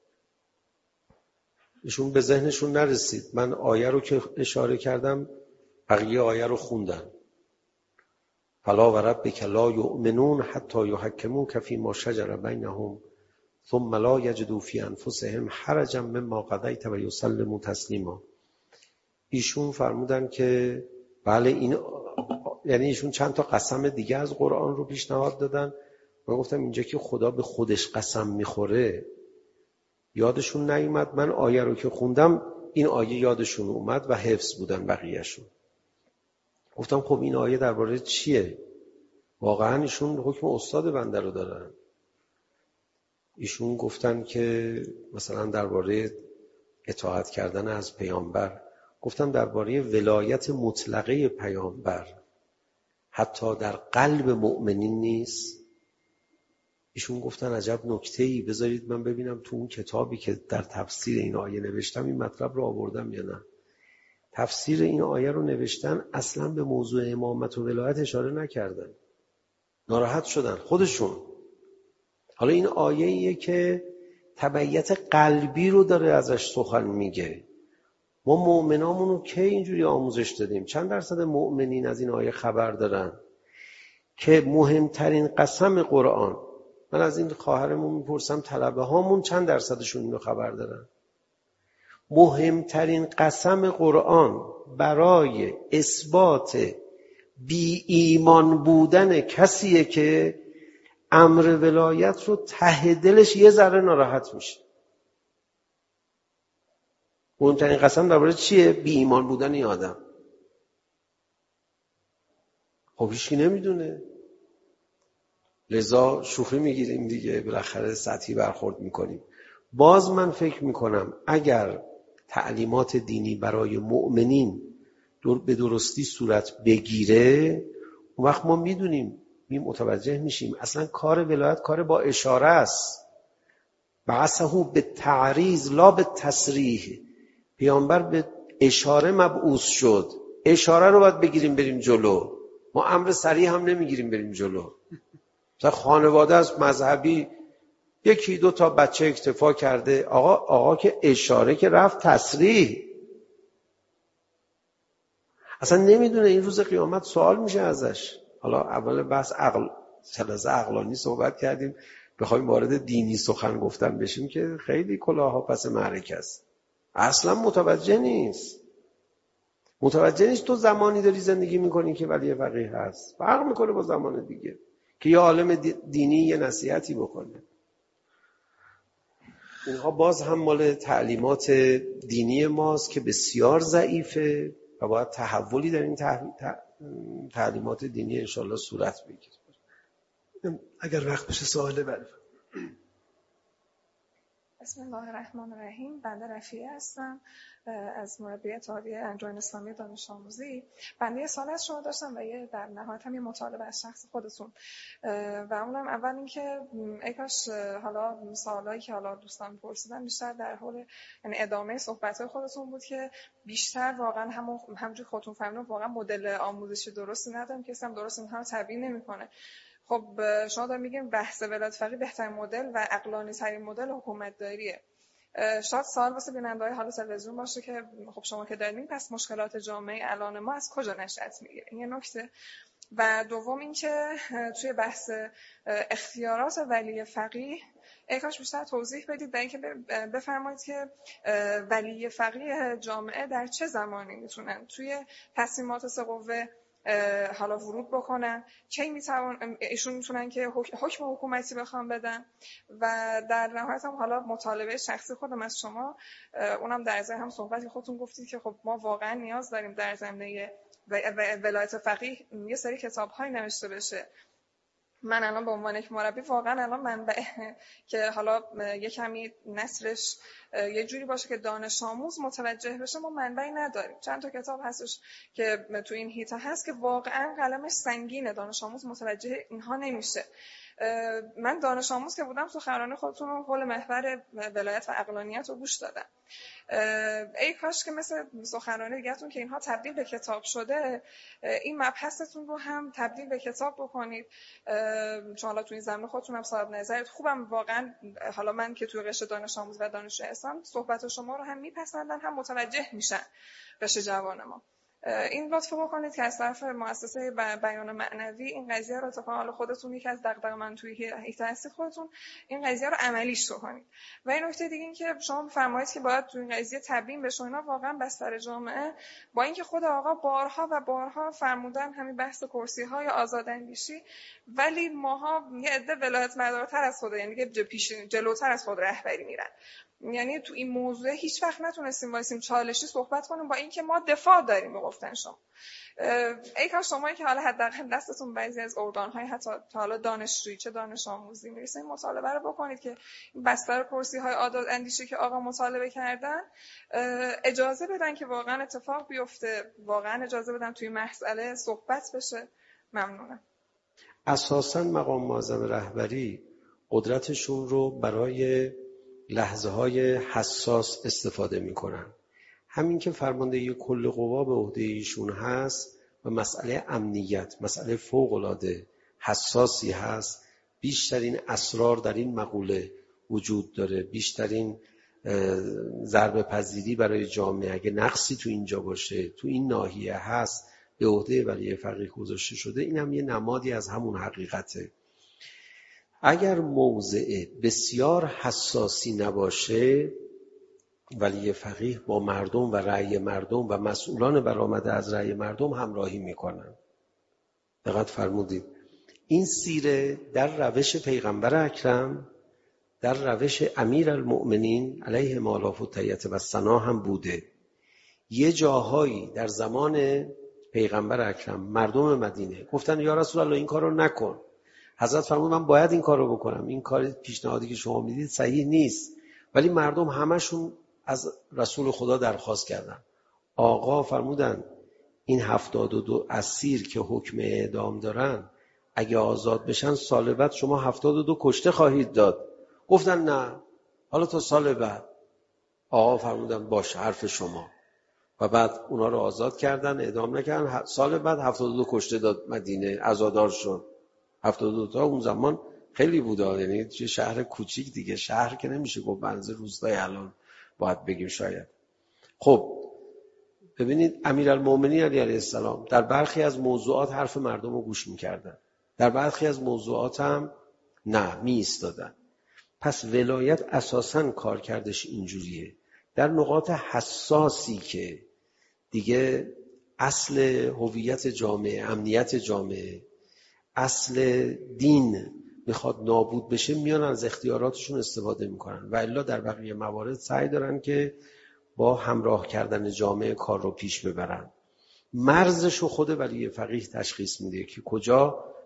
S1: ایشون به ذهنشون نرسید. من آیه رو که اشاره کردم بقیه آیه رو خوندن. فلا و ربک لا یؤمنون حتی یحکموک فیما شجر بینهم ثم لا یجدوا فی انفسهم حرجا مما قضیت و یسلموا تسلیما. ایشون فرمودن که بله این، یعنی ایشون چند تا قسم دیگه از قرآن رو پیشنهاد دادن. من گفتم اینجا که خدا به خودش قسم میخوره یادشون نیومد. من آیه رو که خوندم این آیه یادشون اومد و حفظ بودن بقیهشون. گفتم خب این آیه درباره چیه؟ واقعا ایشون حکم استاد بنده رو دارن. ایشون گفتن که مثلا درباره اطاعت کردن از پیامبر. گفتم درباره ولایت مطلقه پیامبر حتی در قلب مؤمنین نیست. ایشون گفتن عجب نکته‌ای، بذارید من ببینم تو اون کتابی که در تفسیر این آیه نوشتم این مطلب رو آوردم یا نه. تفسیر این آیه رو نوشتن اصلا به موضوع امامت و ولایت اشاره نکردن. ناراحت شدن خودشون. حالا این آیه‌ایه که تبعیت قلبی رو داره ازش سخن میگه. ما مؤمنامون رو که اینجوری آموزش دادیم؟ چند درصد مؤمنین از این آیه خبر دارن که مهمترین قسم قرآن؟ من از این خواهرمون میپرسم طلبه هامون چند درصدشون اینو خبر دارن؟ مهمترین قسم قرآن برای اثبات بی ایمان بودن کسیه که امر ولایت رو ته دلش یه ذره ناراحت میشه. مهمترین قسم درباره چیه؟ بی ایمان بودن این آدم. خب هیچکی نمیدونه، لذا شوخی میگیریم دیگه، بالاخره سطحی برخورد میکنیم. باز من فکر میکنم اگر تعلیمات دینی برای مؤمنین به درستی صورت بگیره، اون وقت ما میدونیم، می متوجه میشیم اصلا کار ولایت کار با اشاره است. بعثه به تعریض لا به تصریح. پیامبر به اشاره مبعوث شد. اشاره رو باید بگیریم بریم جلو. ما امر سریع هم نمیگیریم بریم جلو. مثلا خانواده از مذهبی یکی دو تا بچه اکتفا کرده، آقا آقا که اشاره که رفت تصریح. اصلا نمیدونه این روز قیامت سوال میشه ازش. حالا اول بحث عقل سلسله عقلانی صحبت کردیم، بخوایم وارد دینی سخن گفتن بشیم که خیلی کلاها پس معرکه است. اصلا متوجه نیست. متوجه نیست تو زمانی داری زندگی میکنی که ولی فقیه هست، فرق میکنه با زمان دیگه که یه عالم دینی یه نصیحتی بکنه. اینها باز هم مال تعلیمات دینی ماست که بسیار ضعیفه و باید تحولی در این تعلیمات دینی انشالله صورت بگیره.
S2: اگر وقت بشه سواله. بله.
S8: بسم الله الرحمن الرحیم. بنده رفیعه هستم از مربی اتحادیه انجمن اسلامی دانش آموزی. بنده یه سوال از شما داشتم و یه در نهایت هم یه مطالبه از شخص خودتون و اونم اول اینکه ای کاش حالا سوالایی که حالا دوستان پرسیدن بیشتر در حول یعنی ادامه صحبت‌های خودتون بود که بیشتر واقعا همون همونجوری خودتون فهمیدن واقعا مدل آموزشی درستی نداریم که اصلا درست اینها رو تبیین نمی‌کنه. خب شما دارید میگین بحث ولایت فقیه بهترین مدل و عقلانی ترین مدل حکومت داریه. شاید سوال واسه بیننده‌های حال تلویزیون باشه که خب شما که دارین پس مشکلات جامعه الان ما از کجا نشأت میگیره؟ این یه نکته. و دوم اینکه توی بحث اختیارات ولی فقیه ای کاش بیشتر توضیح بدید برای اینکه بفرمایید که ولی فقیه جامعه در چه زمانی میتونن توی تصمیمات سه قوه حالا ورود بکنن، کی میتوان ایشون میتونن که حکم حکومتی بخوام بدن و در نهایت هم حالا مطالبه شخصی خودم از شما، اونم در ازای هم صحبتی خودتون گفتید که خب ما واقعا نیاز داریم در زمینه ولایت فقیه یه سری کتاب‌های نوشته بشه. من الان به عنوان یک مربی واقعا الان منبع که حالا یه کمی نثرش یه جوری باشه که دانش آموز متوجه بشه ما منبعی نداریم. چند تا کتاب هستش که تو این هیته هست که واقعا قلمش سنگینه، دانش آموز متوجه اینها نمیشه. من دانش آموز که بودم سخنرانی خودتون رو حول محور ولایت و عقلانیت رو گوش دادم. ای کاش که مثل سخنرانی دیگه‌تون که اینها تبدیل به کتاب شده این مبحثتون رو هم تبدیل به کتاب بکنید، چون حالا تو این زمینه خودتون هم صاحب نظرید. خوبم واقعا حالا من که توی قشر دانش آموز و دانشجو هستم صحبت شما رو هم میپسندن هم متوجه میشن قشر جوان ما. این لطف بکنید که از طرف مؤسسه بیان معنوی این قضیه رو اتفاقا حالا خودتون یک از دغدغه من توی هیته هستید خودتون این قضیه رو عملیش کنید. و این نکته دیگه این که شما بفرمایید که باید توی این قضیه تبیین بشه اینا واقعا بستر جامعه، با اینکه خود آقا بارها و بارها فرمودن همین بحث کرسی‌های آزاداندیشی، ولی ماها یه عده ولایت مدارتر از خود یعنی که پیش جلوتر از خود رهبری میرن. یعنی تو این موضوع هیچ وقت نتونستیم وایسیم چالشی صحبت کنیم با اینکه ما دفاع داریم به گفتن شما. ای کاش شمایی که حالا حداقل دستتون بعضی از ارگان‌های حتی تا حالا دانشجویی چه دانش آموزی میرسه این مطالبه رو بکنید که این بستر کرسی‌های آزاد اندیشی که آقا مطالبه کردن اجازه بدن که واقعا اتفاق بیفته، واقعا اجازه بدن توی مسئله صحبت بشه. ممنونم.
S1: اساساً مقام معظم رهبری قدرتشون رو برای لحظه های حساس استفاده می کنن. همین که فرماندهی کل قوا به عهده ایشون هست و مسئله امنیت مسئله فوق العاده حساسی هست، بیشترین اسرار در این مقوله وجود داره، بیشترین ضربه پذیری برای جامعه اگه نقصی تو اینجا باشه تو این ناحیه هست به عهده ولی فقیه گذاشته شده. این هم یه نمادی از همون حقیقته. اگر موضع بسیار حساسی نباشه ولی فقیه با مردم و رأی مردم و مسئولان برآمده از رأی مردم همراهی میکنن. دقت فرمودید این سیره در روش پیغمبر اکرم در روش امیر المؤمنین علیه مالاف و تیت و سنا هم بوده. یه جاهایی در زمان پیغمبر اکرم مردم مدینه گفتن یا رسول الله این کار رو نکن. حضرت فرمود من باید این کار رو بکنم، این کار پیشنهادی که شما میدید صحیح نیست، ولی مردم همشون از رسول خدا درخواست کردن. آقا فرمودن این هفتاد و دو اسیر که حکم اعدام دارن اگه آزاد بشن سال بعد شما هفتاد و دو کشته خواهید داد. گفتن نه حالا تا سال بعد. آقا فرمودن باشه حرف شما، و بعد اونا رو آزاد کردن اعدام نکردن. سال بعد هفتاد و دو کشته داد مدینه عزادار شد. هفتاد و دو تا اون زمان خیلی بوده، یعنی یه شهر کوچیک دیگه، شهر که نمیشه گفت بنز روستای الان باید بگیم شاید. خب ببینید امیرالمومنین علیه السلام در برخی از موضوعات حرف مردم رو گوش میکردن، در برخی از موضوعات هم نه می ایستادن. پس ولایت اساساً کار کردش اینجوریه. در نقاط حساسی که دیگه اصل هویت جامعه، امنیت جامعه، اصل دین میخواد نابود بشه میان از اختیاراتشون استفاده میکنن و الا در بقیه موارد سعی دارن که با همراه کردن جامعه کار رو پیش ببرن. مرزشو خود ولی فقیه تشخیص میده که کجا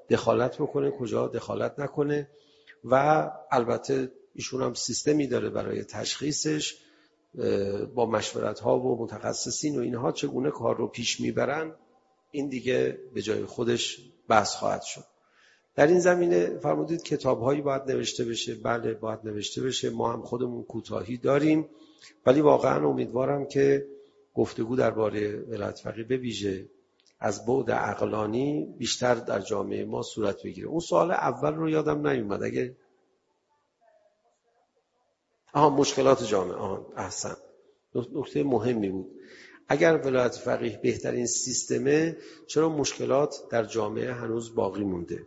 S1: دخالت بکنه، کجا دخالت نکنه. و البته ایشون هم سیستمی داره برای تشخیصش، با مشورت ها و متخصصین و اینها چگونه کار رو پیش میبرن، این دیگه به جای خودش بحث خواهد شد. در این زمینه فرمودید کتاب هایی باید نوشته بشه. بله باید نوشته بشه، ما هم خودمون کوتاهی داریم، ولی واقعا امیدوارم که گفتگو درباره ولایت فقیه به ویژه از بعد عقلانی بیشتر در جامعه ما صورت بگیره. اون سوال اول رو یادم نیومد. اگه آها مشکلات جامعه، آها احسن، نکته مهمی بود. اگر ولایت فقیه بهترین سیستمه، چرا مشکلات در جامعه هنوز باقی مونده؟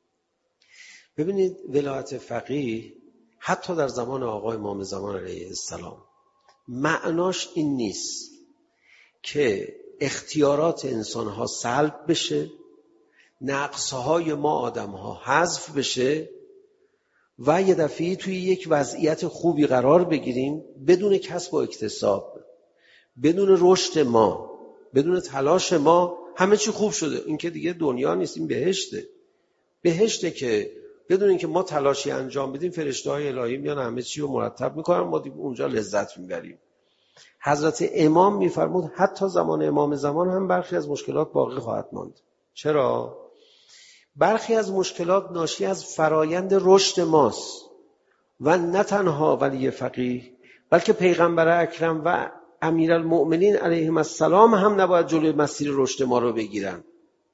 S1: ببینید ولایت فقیه حتی در زمان آقا امام زمان علیه السلام معناش این نیست که اختیارات انسان‌ها سلب بشه، نقص‌های ما آدم‌ها حذف بشه و یه دفعه توی یک وضعیت خوبی قرار بگیریم بدون کسب و اکتساب، بدون رشد ما، بدون تلاش ما همه چی خوب شده. این که دیگه دنیا نیست، این بهشته. بهشته که بدون اینکه ما تلاشی انجام بدیم فرشته‌های الهی میان همه چی رو مرتب میکنن، ما اونجا لذت میبریم. حضرت امام میفرمود حتی زمان امام زمان هم برخی از مشکلات باقی خواهد ماند. چرا؟ برخی از مشکلات ناشی از فرایند رشد ماست و نه تنها ولی فقیه بلکه پیغمبر اکرم و امیرالمؤمنین علیهم السلام هم نباید جلوی مسیر رشد ما رو بگیرن.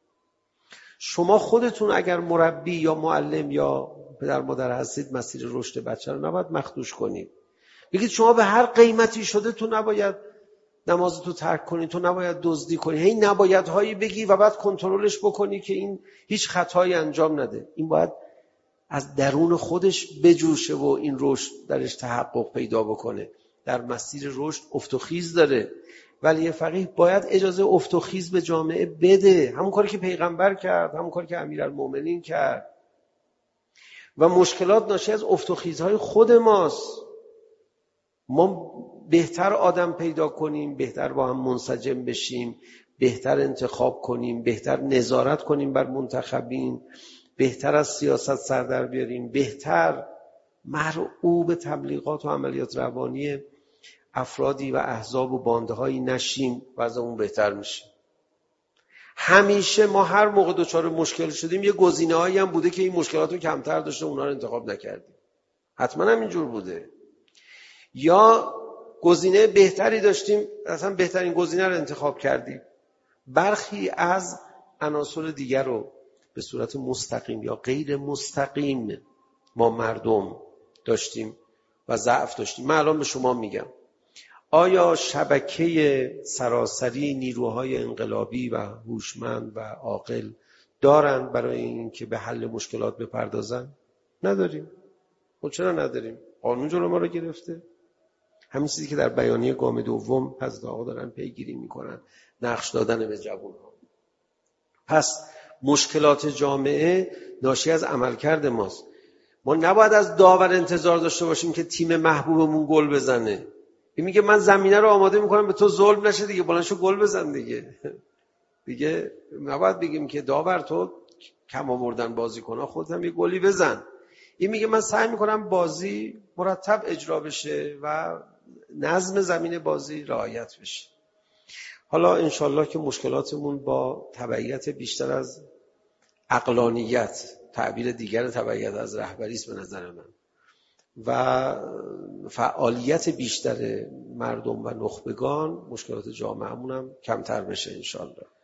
S1: شما خودتون اگر مربی یا معلم یا پدر مادر هستید مسیر رشد بچه رو نباید مخدوش کنید. بگید شما به هر قیمتی شده تو نباید نمازتو ترک کنی، تو نباید دزدی کنی، هی نباید هایی بگی و بعد کنترلش بکنی که این هیچ خطایی انجام نده. این باید از درون خودش بجوشه و این رشد درش تحقق پیدا بکنه. در مسیر رشد افت و خیز داره، ولی فقیه باید اجازه افت و خیز به جامعه بده. همون کاری که پیغمبر کرد، همون کاری که امیرالمؤمنین کرد. و مشکلات ناشی از افت و خیزهای خود ماست. ما بهتر آدم پیدا کنیم، بهتر با هم منسجم بشیم، بهتر انتخاب کنیم، بهتر نظارت کنیم بر منتخبین، بهتر از سیاست سر در بیاریم، بهتر مرعوب تبلیغات و عملیات روانی افرادی و احزاب و باندهایی نشیم و از اون بهتر میشه. همیشه ما هر موقع دچار مشکل شدیم یه گزینه‌هایی هم بوده که این مشکلات رو کمتر داشته، اونا رو انتخاب نکردیم. حتما هم اینجور بوده. یا گزینه بهتری داشتیم، اصلا بهترین گزینه رو انتخاب کردیم. برخی از عناصر دیگر رو به صورت مستقیم یا غیر مستقیم ما مردم داشتیم و ضعف داشتیم. من الان به شما میگم آیا شبکه سراسری نیروهای انقلابی و هوشمند و عاقل دارن برای اینکه به حل مشکلات بپردازن؟ نداریم. خب چرا نداریم؟ قانون جلو ما رو گرفته. همین چیزی که در بیانیه گام دوم حضرت آقا دارن پیگیری میکنن، نقش دادن به جوان‌ها. پس مشکلات جامعه ناشی از عملکرد ماست. ما نباید از داور انتظار داشته باشیم که تیم محبوبمون گل بزنه. این میگه من زمینه رو آماده میکنم به تو ظلم نشه دیگه، بلند شو گل بزن دیگه. دیگه نباید بگیم که داور تو کم آوردن بازیکن‌ها، خودت هم یه گلی بزن. این میگه من سعی میکنم بازی مرتب اجرا بشه و نظم زمین بازی رعایت بشه. حالا انشالله که مشکلاتمون با تبعیت بیشتر از عقلانیت، تعبیر دیگر تبعیت از رهبری است به نظر من، و فعالیت بیشتر مردم و نخبگان، مشکلات جامعه‌مون هم کمتر بشه انشالله.